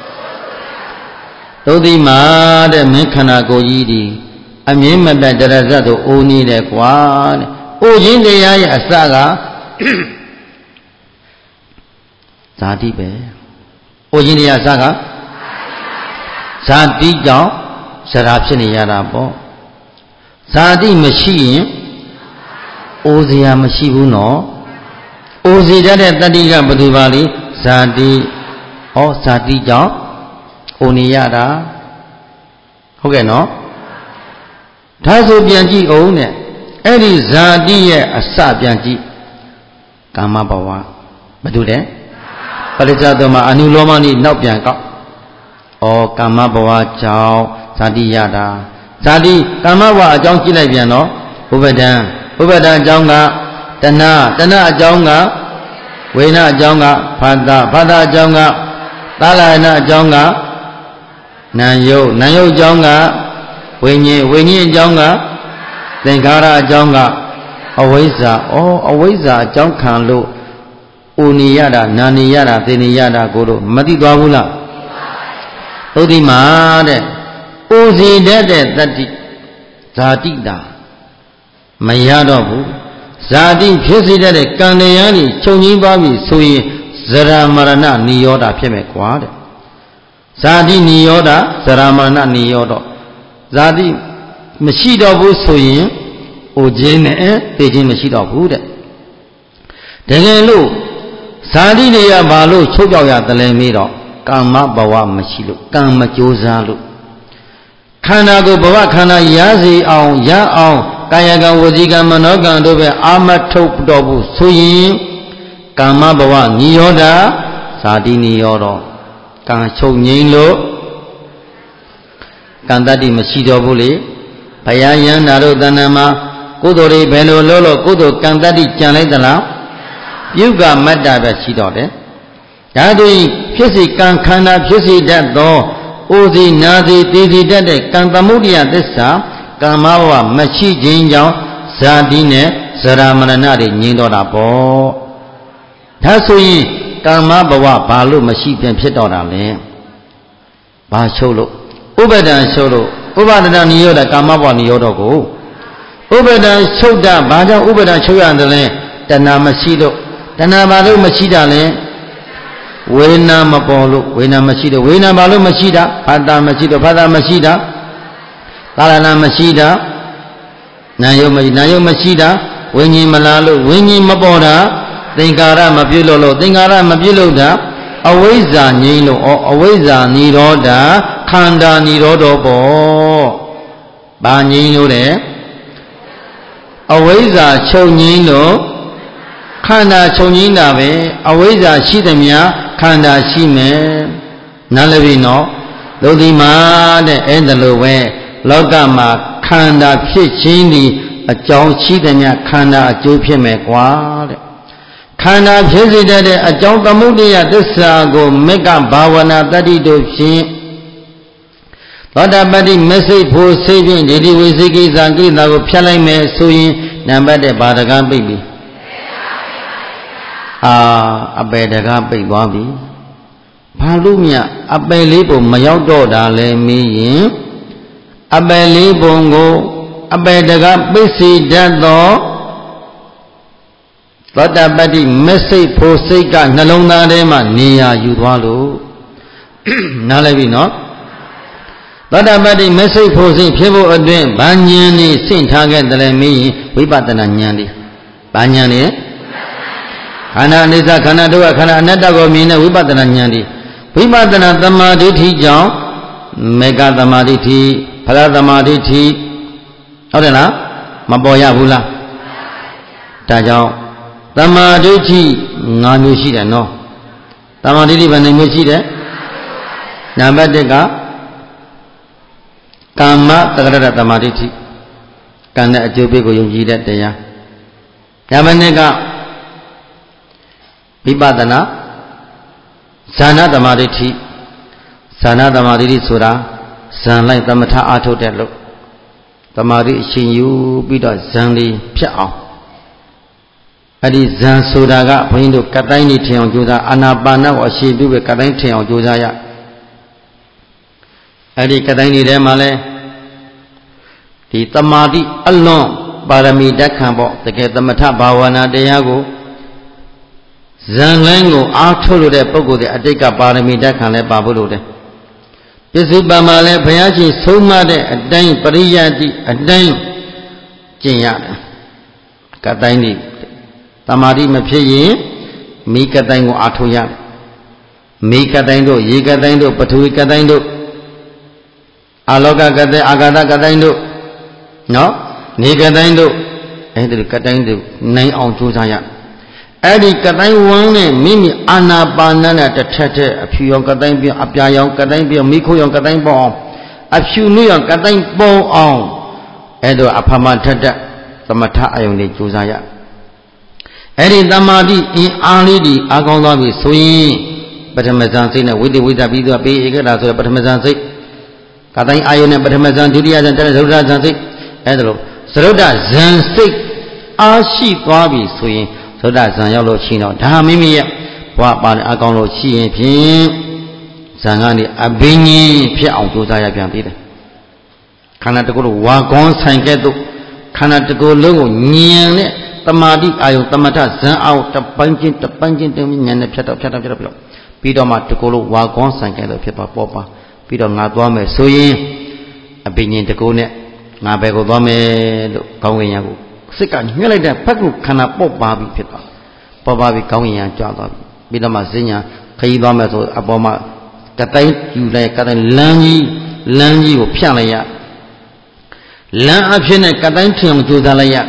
တို့ဒီမှာတဲ့မင်းခန္ဓာကိုယ်ကြီးဒီအမြင်မပြတ်တရဇတ်တို့အိုးနေတယ်ကွာတဲ့အိုးခြင်းတရားရဲ့အစကဇာတိပဲအိုးခြင်းတရားအစကဇာတိကြောင့်ဇရာဖြစ်နေရတာပေါ့ဇာတိမရှိရင်အိုးစရာမရှိဘူးနော်အိုးစီတတ်တဲ့တတိကဘယ်သူပါလိဇာတိဩဇာတိကြောင့်အိုနေရတာဟုတ်ကဲ့နော်ဒါဆိုပြန်ကြည့်အောင်နဲ့အဲ့ဒီဇာတိရဲ့အစပြန်ကြည့်ကာမဘဝဘာလို့လဲပရိစ္ဆေသမအနုလောမနိနောက်ပြန်ကောက်ဩကာမဘဝကြောင့်ဇာတိရတာဇာတိကာမဘဝအကြောင်းကြည့်လိုက်ပြန်တော့ဥပဒံဥပဒံအကြောင်းကတဏှာတဏှာအကြောင်းကဝိညာဉ်အကြောင်းကဖတ်တာဖတ်တာအကြောင်းကသာလနာအကြောင်းကနာယုတ်နာယုတ်အကြောင်းကဝိညာဉ်ဝိညာဉ်အကြောင်းကသင်္ခါရအကြောင်းကအဝိဇ္ဇာဩအဝိဇ္ဇာအကြောင်းခံလို့ဥနေရတာနာနေရတာသိနေရတာကိုလို့မသိသွားဘူးလားသို့ဒီမှာတဲ့ဥစီတတ်တဲ့တတိဇာတိတာမရတော့ဘူးဇာတိဖြစ်စေတတ်တဲ့ကံတရားကြီးချုပ်ငြိမ်းသွားပြီဆိုရင်ဇရာမရဏနိရောဓဖြစ်မယ်ကွာတဲ့ဇာတိနိရောဓဇရာမရဏနိရောဓဇာတိမရှိတော့ဘူးဆိုရင်အိုခြင်းနဲ့သိခြင်းမရှိတော့ဘူးတဲ့တကယ်လို့ဇာတိတွေကဘာလို့ချုပ်ပြောက်ရသလဲမေးတော့ကာမဘဝမရှိလို့ကံမကြိုးစားလို့ခန္ဓာကိုဘဝခန္ဓာရစီအောင်ရအောင်ကာယကံဝစီကံမနောကံတို့ပဲအာမထုတ်တော်ဘူးဆိုရင်ကာမဘဝနိရောဓဇာတိနိရောဓကံချုပ်ငြိမ်းလို့ကံတတ္တိမရှိတော့ဘူးလေဘယယန္တာတို့တဏ္ဍမှာကုသိုလ်တွေဘယ်လိုလုပ်လို့ကုသိုလ်ကံတတ္တိကြံလိုက်သလားပြုကမတ္တပဲရှိတော့တယ်ဒါသူဖြစ်စီကံခန္ဓာဖြစ်စီတတ်သောအိုစီနာစီတည်စီတတ်တဲ့ကံသမုဒယသစ္စာကာမဘဝမရှိခြင်းကြောင့်ဇာတိနဲ့ဇရာမရဏတွေငြိမ်းတော့တာပေါ့ဒါဆိုရင်ကာမဘဝဘာလို့မရှိပြန်ဖြစ်တော့တာလဲဘာချုပ်လို့ဥပဒံချုပ်လို့ဥပဒနာနိရောဓကာမဘဝနိရောဓကိုဥပဒံချုပ်တာဘာကြောင့်ဥပဒံချုပ်ရတယ်လဲတဏှာမရှိလို့တဏှာဘာလို့မရှိတာလဲဝေဒနာမပေါ်လို့ဝေဒနာမရှိတော့ဝေဒနာဘာလို့မရှိတာဖတ်တာမရှိတော့ဖတ်တာမရှိတာသာလနာမရှိတာနာယုမရှိနာယုမရှိတာဝိညာဉ်မလာလို့ဝိညာဉ်မပေါ်တာသင်္ကာရမပြုတ်လို့လို့သင်္ကာရမပြုတ်လို့တာအဝိဇ္ဇာငြိမ်းလို့ဩအဝိဇ္ဇာနိရောဓခန္ဓာနိရောဓပေါ့ဘာငြိမ်းလို့တဲ့အဝိဇ္ဇာချုပ်ငြိမ်းလို့ခန္ဓာချုပ်ငြိမ်းတာပဲအဝိဇ္ဇာရှိသမျှခန္ဓာရှိမယ်နားလည်ပြီနော်လို့ဒီမှာတဲ့အဲ့ဒါလိုပဲလောကမှာခန္ဓာဖြစ်ခြင်းဒီအကြောင်းရှိသမျှခန္ဓာအကျိုးဖြစ်မယ်ကွာတဲ့ခန္ဓာဖြစ်စေတဲ့အကြောင်းသမုဒယသစ္စာကိုမေကဘာဝနာတတ္တိတို့ဖြင့်သောတာပတ္တိမစိတ်ဖို့စိတ်ဖြင့်ဒီဒီဝိသိကိစ္စကိစ္စကိုဖြတ်လိုက်မယ်ဆိုရင်နံပါတ်တဲ့ဘာတကားပိတ်ပြီအာအပေတကားပိတ်သွားပြီဘာလို့မြအပေလေးပုံမရောက်တော့တာလဲမေးရင်အပေလေးပုံကိုအပေတကားပိတ်စီတတ်သောသောတာပတ္တိမစိတ်ဖို့စိတ်ကနှလုံးသားထဲမှာနေရာယူသွားလို့နားလည်ပြီနော်သောတာပတ္တိမစိတ်ဖို့စိတ်ဖြစ်ဖို့အတွင်းဘာဉာဏ်နဲ့ဆင့်ထားခဲ့တယ်လဲမေးရင်ဝိပဿနာဉာဏ်လေးဘာဉာဏ်နဲ့ခန္ဓာအနိစ္စခန္ဓာဒုက္ခခန္ဓာအနတ္တကိုမြင်တဲ့ဝိပဿနာဉာဏ်လေးဝိပဿနာသမာဓိဋ္ဌိကြောင့်မေဃသမာဓိဋ္ဌိဖရသမာဓိဋ္ဌိဟုတ်တယ်လားမပေါ်ရဘူးလားဒါကြောင့်သမာဓိဋ္ဌိ၅မျိုးရှိတယ်နော်သမာဓိဋ္ဌိဘယ်နှမျိုးရှိတယ်နံပါတ်၁ကကာမတက္ကရတမာဒိဋ္ဌိကံနဲ့အကျိုးပေးကိုယုံကြည်တဲ့တရားယမနေ့ကဝိပဿနာဇာနာတမာဒိဋ္ဌိဇာနာတမာဒိဋ္ဌိဆိုတာဇံလိုက်သမထအားထုတ်တဲ့လို့တမာဒိအရှင်ယူပြီးတော့ဇံလေးဖြတ်အောင်အဲ့ဒီဇံဆိုတာကဘုန်းကြီးတို့ကတိုင်းနေထင်အောင်ကြိုးစားအာနာပါနကိုအရှိပြုပဲကတိုင်းထင်အောင်ကြိုးစားရအဲ့ဒီကတိုင်းနေထဲမှာလဲဒီတမာတိအလွန်ပါရမီတက်ခံပေါ့တကယ်သမထဘာဝနာတရားကိုဇံလန်းကိုအားထုတ်လို့တဲ့ပုဂ္ဂိုလ်တွေအတိတ်ကပါရမီတက်ခံလဲပါဖို့လို့တဲ့ပစ္စုပန်မှာလဲဘုရားရှင်ဆုံးမတဲ့အတိုင်းပရိယတ်တိအတိုင်းကျင့်ရတယ်ကတိုင်းနေတမာတိမဖြစ်ရင်မိကတိုင်းကိုအားထုတ်ရတယ်မိကတိုင်းတို့ရေကတိုင်းတို့ပထဝီကတိုင်းတို့အာလောကကတိုင်းအာဂါသကတိုင်းတို့နော်နေကတိုင်းတို့အဲ့ဒီကတိုင်းတို့နိုင်အောင်ကြိုးစားရအဲ့ဒီကတိုင်းဝန်းနဲ့မိမိအာနာပါနနဲ့တစ်ထက်ထက်အဖြူရောင်ကတိုင်းပြအပြာရောင်ကတိုင်းပြမိခိုးရောင်ကတိုင်းပေါအောင်အဖြူနုရောင်ကတိုင်းပေါအောင်အဲ့တော့အဖမထက်တဲ့သမထအယုံတွေကြိုးစားရအဲ့ဒီတမာတိအင်းအားလေးဒီအားကောင်းသွားပြီဆိုရင်ပထမဇန်စိတ်နဲ့ဝိတ္တဝိတ္တပြီးသွားပြီးဧကတာဆိုတဲ့ပထမဇန်စိတ်ကတိုင်းအာယုံနဲ့ပထမဇန်ဒုတိယဇန်တရသုဒ္ဓဇန်စိတ်အဲ့ဒါလို့သရုဒ္ဓဇန်စိတ်အားရှိသွားပြီဆိုရင်သရုဒ္ဓဇန်ရောက်လို့ရှိတော့ဒါမိမိရဲ့ဘဝပါနဲ့အကောင်းလို့ရှိရင်ဖြင့်ဇန်ကနေအဘိညာဉ်ဖြစ်အောင်ကြိုးစားရပြန်သေးတယ်ခန္ဓာတကူလို့ဝါကောင်းဆိုင်ကဲ့သို့ခန္ဓာတကူလုံးကိုညင်နဲ့တမာတိအာယုသမထဇန်အောင်တပန်းချင်းတပန်းချင်းတင်ညံနဲ့ဖြတ်တော့ဖြတ်တော့ဖြတ်တော့ပြီးတော့မှတကူလို့ဝါကောင်းဆိုင်ကဲ့သို့ဖြစ်သွားပေါ်ပါပြီးတော့ငါသွားမယ်ဆိုရင်အဘိညာဉ်တကူနဲ့ငါဘယ်ကိုသွားမယ်လို့ကောင်းကင်ယံကိုစိတ်ကညှက်လိုက်တဲ့ဖက်ကုခန္ဓာပုတ်ပါပြီဖြစ်သွားပေါ်ပါပြီကောင်းကင်ယံကြွသွားပြီပြီးတော့မှဈဉ္ညာခရီးသွားမယ်ဆိုအပေါ်မှာကတိုင်းယူလိုက်ကတိုင်းလမ်းကြီးလမ်းကြီးကိုဖြန့်လိုက်ရလမ်းအဖြစ်နဲ့ကတိုင်းထင်အောင်ကြိုးစားလိုက်ရ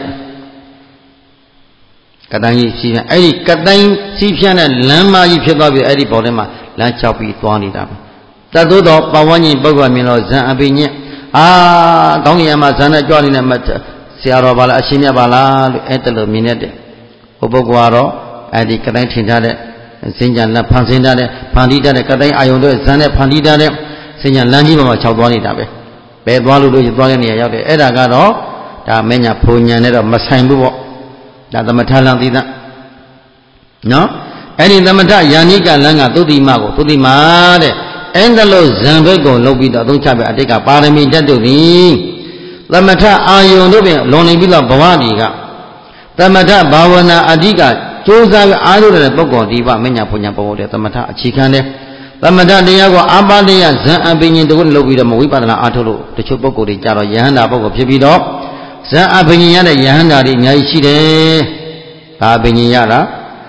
ကတိုင်းကြီးစီးပြန်အဲ့ဒီကတိုင်းစီးဖြန့်တဲ့လမ်းမကြီးဖြစ်သွားပြီအဲ့ဒီပေါ်ထဲမှာလမ်းချောက်ပြီးသွားနေတာပဲတတ်သို့တော့ပဝန်းကျင်ပုဂ္ဂိုလ်မြင်လို့ဇံအပိညက်အာကောင်းကင်မှာဇန်နဲ့ကြွနေတဲ့မတ်ဆရာတော်ပါလားအရှင်မြတ်ပါလားလို့အဲ့တလို့မြင်နေတဲ့ဟိုပုဂ္ဂိုလ်ကတော့အဲ့ဒီကတိုင်းထင်ထားတဲ့စဉ္ညာလက်ဖန်ဆင်းထားတဲ့ဖန်တီးထားတဲ့ကတိုင်းအာယုံတွေဇန်နဲ့ဖန်တီးထားတဲ့စဉ္ညာလမ်းကြီးပေါ်မှာခြောက်သွားနေတာပဲဘယ်သွားလို့လို့သွားတဲ့နေရာရောက်တယ်အဲ့ဒါကတော့ဒါမညာဖုန်ညာနဲ့တော့မဆိုင်ဘူးပေါ့ဒါသမထလမ်းသီးသားနော်အဲ့ဒီသမထယာနိကလမ်းကသုတိမကိုသုတိမတဲ့အဲ့ဒါလို့ဇံဘက်ကိုလုပ်ပြီးတော့အသုံးချပြအတိတ်ကပါရမီတတ်တို့သည်သမထအာယုန်တို့ပြင်လွန်နေပြီးတော့ဘဝဒီကသမထဘာဝနာအဓိကကြိုးစားပြီးအားထုတ်တဲ့ပုဂ္ဂိုလ်ဒီပမညာဖွညာပေါ်ပေါ်တဲ့သမထအခြေခံတဲ့သမထတရားကိုအာပါဒယဇံအပင်ញင်တို့လုပ်ပြီးတော့ဝိပဿနာအားထုတ်လို့တချို့ပုဂ္ဂိုလ်တွေကြတော့ယဟန္တာပုဂ္ဂိုလ်ဖြစ်ပြီးတော့ဇံအပင်ញင်ရတဲ့ယဟန္တာတွေအများကြီးရှိတယ်။ဒါအပင်ញင်ရတာ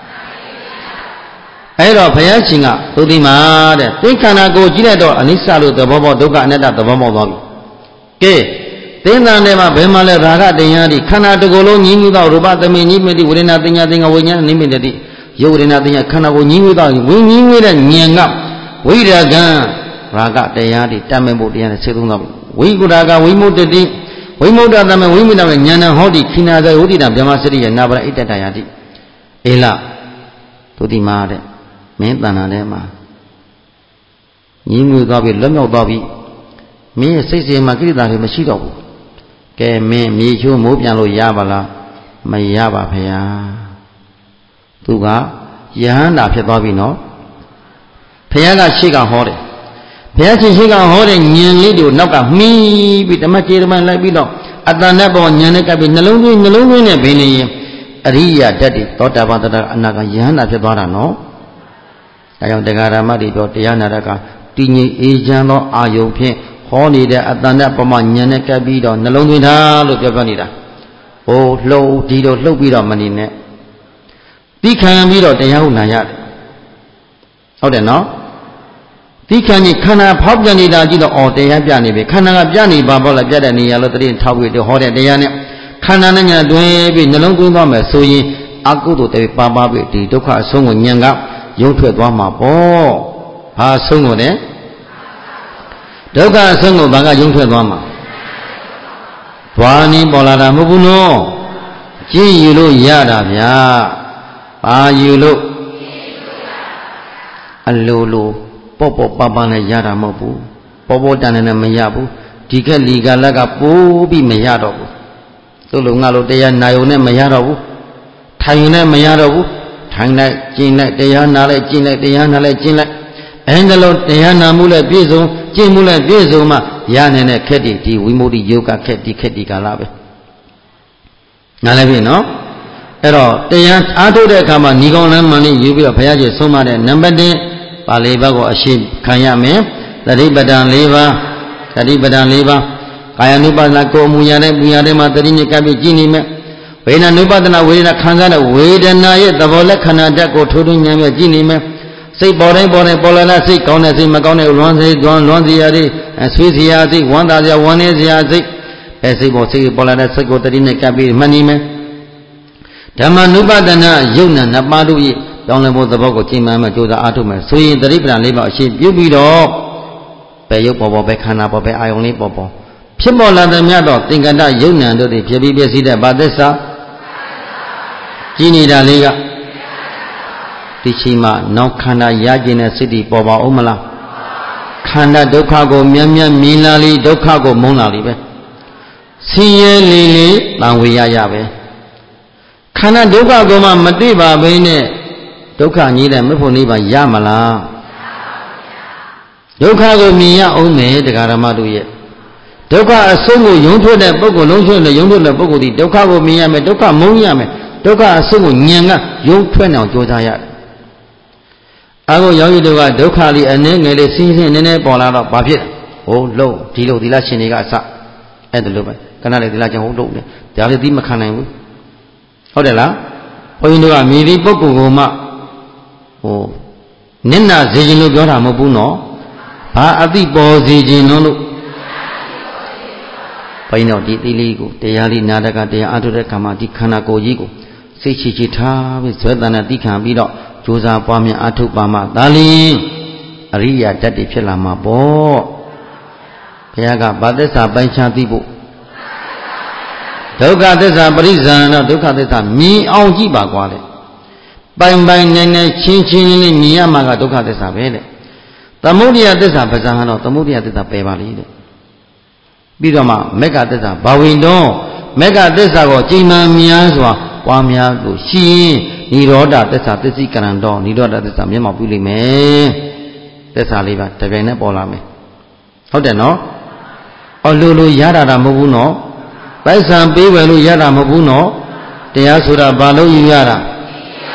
အဲ့တော့ဘုရားရှင်ကသုတိမာတဲ့သင်္ခန္ဓာကိုကြည့်လိုက်တော့အနိစ္စလို့သဘောပေါက်ဒုက္ခအနတ္တသဘောပေါက်သွားပြီကဲသင်္ခန္ဓာထဲမှာဘယ်မှာလဲရာဂတရားတွေခန္ဓာတစ်ကိုယ်လုံးညီးညွတ်တော့ရူပသမေညီးမြတိဝေဒနာတင်ညာသင်္ခါဝိညာဉ်နိမိတတိယုတ်ဝေဒနာတင်ညာခန္ဓာကိုညီးညွတ်တော့ဝိညီးဝေတဲ့ဉာဏ်ကဝိရာဂံရာဂတရားတွေတတ်မဲ့ဖို့တရားနဲ့စေသုံးတော့ဝိကုရာဂဝိမုတ္တိဝိမုတ္တသမေဝိမုတ္တမေဉာဏဟောတိခိနာဇဝုတိတဗြဟ္မစရိယနာပရဣတ္တတယာတိအေလသုတိမာတဲ့မင်းတဏ္ဍာထဲမှာညီးငွေသွားပြီလွတ်မြောက်သွားပြီမင်းရဲ့စိတ်စဉ်မှာကိလေသာတွေမရှိတော့ဘူးကဲမင်းမြေချိုးမိုးပြန်လို့ရပါလားမရပါဖေဟာသူကယဟန္တာဖြစ်သွားပြီနော်ဘုရားကရှေ့ကဟောတယ်ဘုရားရှင်ရှေ့ကဟောတဲ့ဉာဏ်လေးတွေကိုနောက်ကမှီးပြီးဓမ္မကျေဓမ္မလိုက်ပြီးတော့အတ္တနဲ့ပေါ်ဉာဏ်နဲ့ကပ်ပြီးနှလုံးသွင်းနှလုံးသွင်းနဲ့ဘင်းနေရင်အရိယာဓာတ်တွေသောတာပန်တတအနာကယဟန္တာဖြစ်သွားတာနော်ဒါကြောင့်တရားဓမ္မတွေပြောတရားနာတကတည်ငြိမ်အေးချမ်းသောအာယုံဖြင့်ဟောနေတဲ့အတ္တနဲ့ပမာဉာဏ်နဲ့ကပ်ပြီးတော့နှလုံးသွင်းထားလို့ပြောပြနေတာဟိုလှုပ်ဒီလိုလှုပ်ပြီးတော့မနေနဲ့တိခံပြီးတော့တရားဟုတ်နာရတယ်ဟုတ်တယ်နော်တိခံကြီးခန္ဓာဖောက်ပြန်နေတာကြည့်တော့အော်တရားပြနေပြီခန္ဓာကပြနေပါပေါ့လားပြတဲ့နေရာလို့တတိထောက်ပြီးတော့ဟောတဲ့တရားနဲ့ခန္ဓာနဲ့ညာတွင်ပြီးနှလုံးသွင်းသွားမယ်ဆိုရင်အကုသိုလ်တွေပါပါပြီးဒီဒုက္ခအဆုံးကိုဉာဏ်ကရုံထွက်သွားမှာပေါ့ဘာအဆုံးကိုလဲဒုက္ခအဆုံးကိုဘာကရုံထွက်သွားမှာ Wani Bolada Mubuno, Ji Yulu Yadavya, Ah Yulu Alulu, Popo Papana Yada Mobu, Popo Danana Mayabu, Tika Liga Laga Pubi Mayadobu, Tulungalo Dea Nayone Mayadobu, Tayune Mayadobu, Tangna, Jina, Deana, Jina, Deana, Jina, Angelo, Deana Mula Bizo, Jimula Bizoma. Yanene Kedi, di Wimudi Yoga Kedi Kedi Galabe. Nalabi no? Ero, Tayan Ado de Kama, Nigolan Mani, Yubi of Payaji, Soma, number de Palebago, Ashib, Kayame, the Ribadan Leva, the Ribadan Leva, Kayanuba Nako, Muyane, Muyadema, the Rinikabi Jinime, when a Nubadana, when a Kanada, wait and night, the Vola Canada go to Yama Jinime. Say Bore Bore Bolana, say Kona, say Macone, Lonzi, Don Lonziadi, and Swissiazi, one Daria, one Asiazi, as he was saying Bolana, Secotarina Cabi, Manime. Tamanuba Dana, Yuna, Namadui, Don Lebo, the Bogo, Chimama, to the Atuma, Sui, the Ribra, Liba, Ship, Yubido, Payo Bobo, Becana, Bobe, I only Bobo. Pibola the Miado, think that Yuna, the Pibi Sida, Badesa, Gini da Liga. Tichima, no Kanda Yajina City, Boba Umala Kanda Dokago, Miamia, Milali, Dokago, Monali. Siye Lili, Languia Yabe Kanda Dokago, Madiba, Bene, Doka Nida, Meponiba, Yamala Dokago, Mia, Ome, the Garamadu. Doka, a songo, Yunto, the Bogo, Lonso, the Yunto, the Bogo, the Dokago, Miame, Doka, Moniame, Doka, a songo, Nyanga, Yuntuena, Josaya. Ago Yavidoga, Dokali, and then a season in a Bolado, Babia. Oh, low, Tilo, the Lachiniga, at the Luba, Canada, the Lajan, the other Dimacana. Hodela, Oindoa, Miri Bokuma, oh, Nina Zigino Gora Mobuno, Pa Adi Bozigino. Paino di Iligo, the Yali Nadaga, the Adura Kamati Kanako Yigo, Sichita, with Svedana Dika Bido. Josa Pami Atu Pama Dali Aria Daddy Pilama Bo Piaga Badesa Bancha Dibu Doka Desa Brizana, Doka Desa Mi Auji Bagwale Bang Bang Nene Chin Chin Miyamaga Doka Desa Vede Tamudia Desa Bazano, Tamudia Desa Pevali Bidoma, Mega Desa Bawindo, Mega Desa Go Chima Miazwa, Wamia do Shi. Niroda, that's a Tessi Canando, Niroda, that's a Memo Bully me. That's a liver, Tavena Bolame. How do you know? O Lulu Yara Mobuno, by some Bewelu Yara Mobuno, the Asura Balu Yara,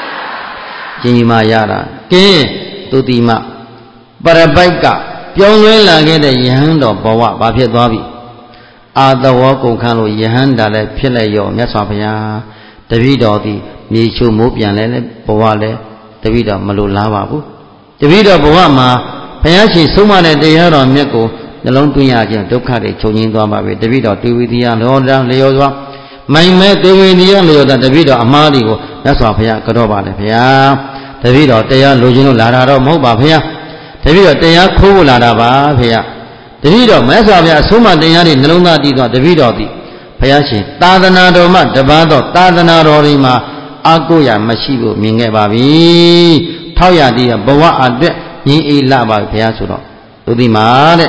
Jima Yara, Ke, Tudima, Barabaika, Pyonwella get a Yahand or Bawa, Babia Babi. Other walk on Kano Yahanda, Pilayo, Yasapia, David Odi. Nichu Mupian, Boale, Davida Malulabu. Davida Boama, Payashi, Sumane, the Yara Meko, the Long Tuyaja, Dokari, Chonin Dama, Davida, Dividia, Loda, Leoza, my met Dividia, Leoda, Davida, Amadigo, that's why Paya, Kadoba, Paya, Davida, Tea, Lugino, Lara, Moba, Paya, Davida, Tea, Ku, Lara, Paya, Davida, Mesa, Suma, the Yari, Nelona, Davida, Payashi, Tadanado, Dabado, Tadanado, Rima. Agoya Mashigo Mingababi Taya dia Bawa Ade Ni Ilaba Piasudo to the Mare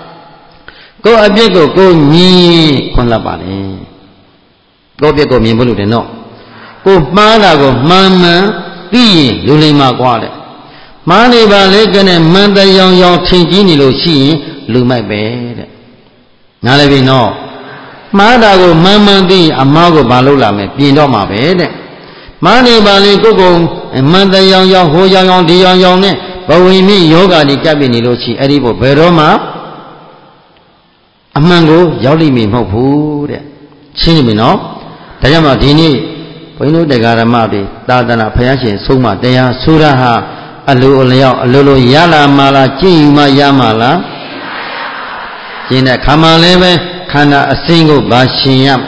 Go a Biego go Ni Konlabani Go Biego Mimbulu de no Go Malago Mama Di Lulima Guade Mani Balegan and Manda Young Young Tingini Luci Lumai Bed Nalabi no Madago Mama Di Amago Balula me Pindoma Bed Mani Bali Gogo and Manda Yang Yang Ho Yang Yang Di Yang Yang but we mean yoga di cabini loci Edibo Beroma Amango Yali me Mopu Chinimino Tayama Dini Pino de Garamadi Dadana Payashi Suma Dea Suraha Alu Leo Lulu Yala Mala Chima Yamala Jina Kamaleve Kana a single Bashiyam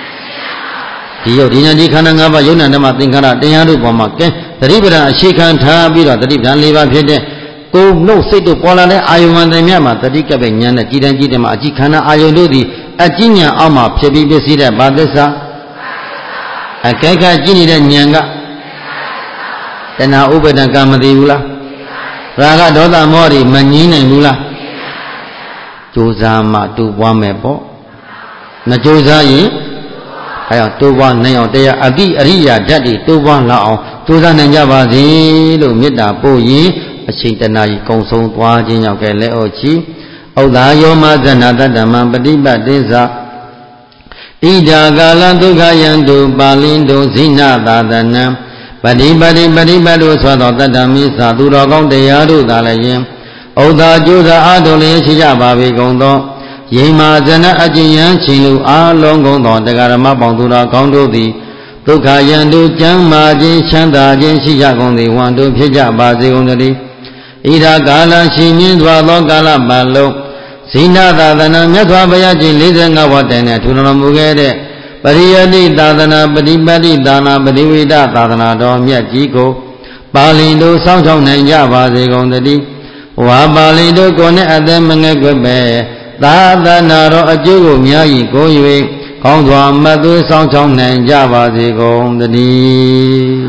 Dio Dinadi Kananga Yuna Nama Tinkara, Diaru Bomake, the Ribera, she can't have it, the Riban Liva Pede, ကိုယ်နှုတ်စိတ်တို့ပေါ်လာတဲ့အာယုံဝန်တွေမြတ်မှာတတိကပဲဉာဏ်နဲ့ကြည်တန်းကြည်တယ်မှာအကြည့်ခန္ဓာအာယုံတို့သည်အကြည့်ဉာဏ်အောက်မှာဖြစ်ပြီးပြည့်စည်တဲ့ဘာသစ္စာအကဲခတ်ကြည့်နေတဲ့ဉာဏ်ကတဏှာဥပါဒံကမသိဘူးလားရာဂဒေါသမောဟတွေမငြင်းနိုင်ဘူးလားကြိုးစားမှတူပွားမယ်ပေါ့မကြိုးစားရင်အဲအောင်တိုးပွားနိုင်အောင်တရားအတိအရိယာဓာတ်တွေတိုးပွားလာအောင်ကြိုးစားနိုင်ကြပါစေလို့မေတ္တာပို့ရင်အချိန်တနာကြီးကုံဆုံးသွားခြင်းကြောင့်ကဲလက်အောက်ချီဩဒါယောမဇဏတတ္တမံပฏิပတ်တိသဣဒာကာလဒုက္ခယံတုပါဠိန္တုဇိနသာသနံပฏิပတိပฏิပတ်တို့ဆိုသောတတ္တမိသာသူတော်ကောင်းတရားတို့သာလည်းယင်ဩဒါကျိုးသာအားထုတ်လျက်ရှိကြပါပေကုန်သောယိမာဇနအကျဉ်ယံချင်းလူအားလုံးကုန်သောတရားဓမ္မပေါင်းသူတော်ကောင်းတို့သည်ဒုက္ခယံတို့ကျမ်းမာခြင်းချမ်းသာခြင်းရှိကြကုန်သည်ဝန္တို့ဖြစ်ကြပါစေကုန်သတည်းဣဒာကာလရှိမြင့်စွာသောကာလပတ်လုံးဇိနသာသနာမြတ်စွာဘုရားကြီး၄၅ဝတ်တိုင်နဲ့ထူထောင်မူခဲ့တဲ့ပရိယတိသာသနာပฏิပတ်တိသာနာပฏิဝိဒသာသနာတော်မြတ်ကြီးကိုပါဠိတို့စောင့်ရှောက်နိုင်ကြပါစေကုန်သတည်းဝါပါဠိတို့ကိုနဲ့အသက်မငယ်ကွယ်ပဲသာသနာတော်အကျိုးကိုများ၏ကို၍ကောင်းစွာမတ်သွေးဆောင်ချောင်းနိုင်ကြပါစေကုန်သတည်း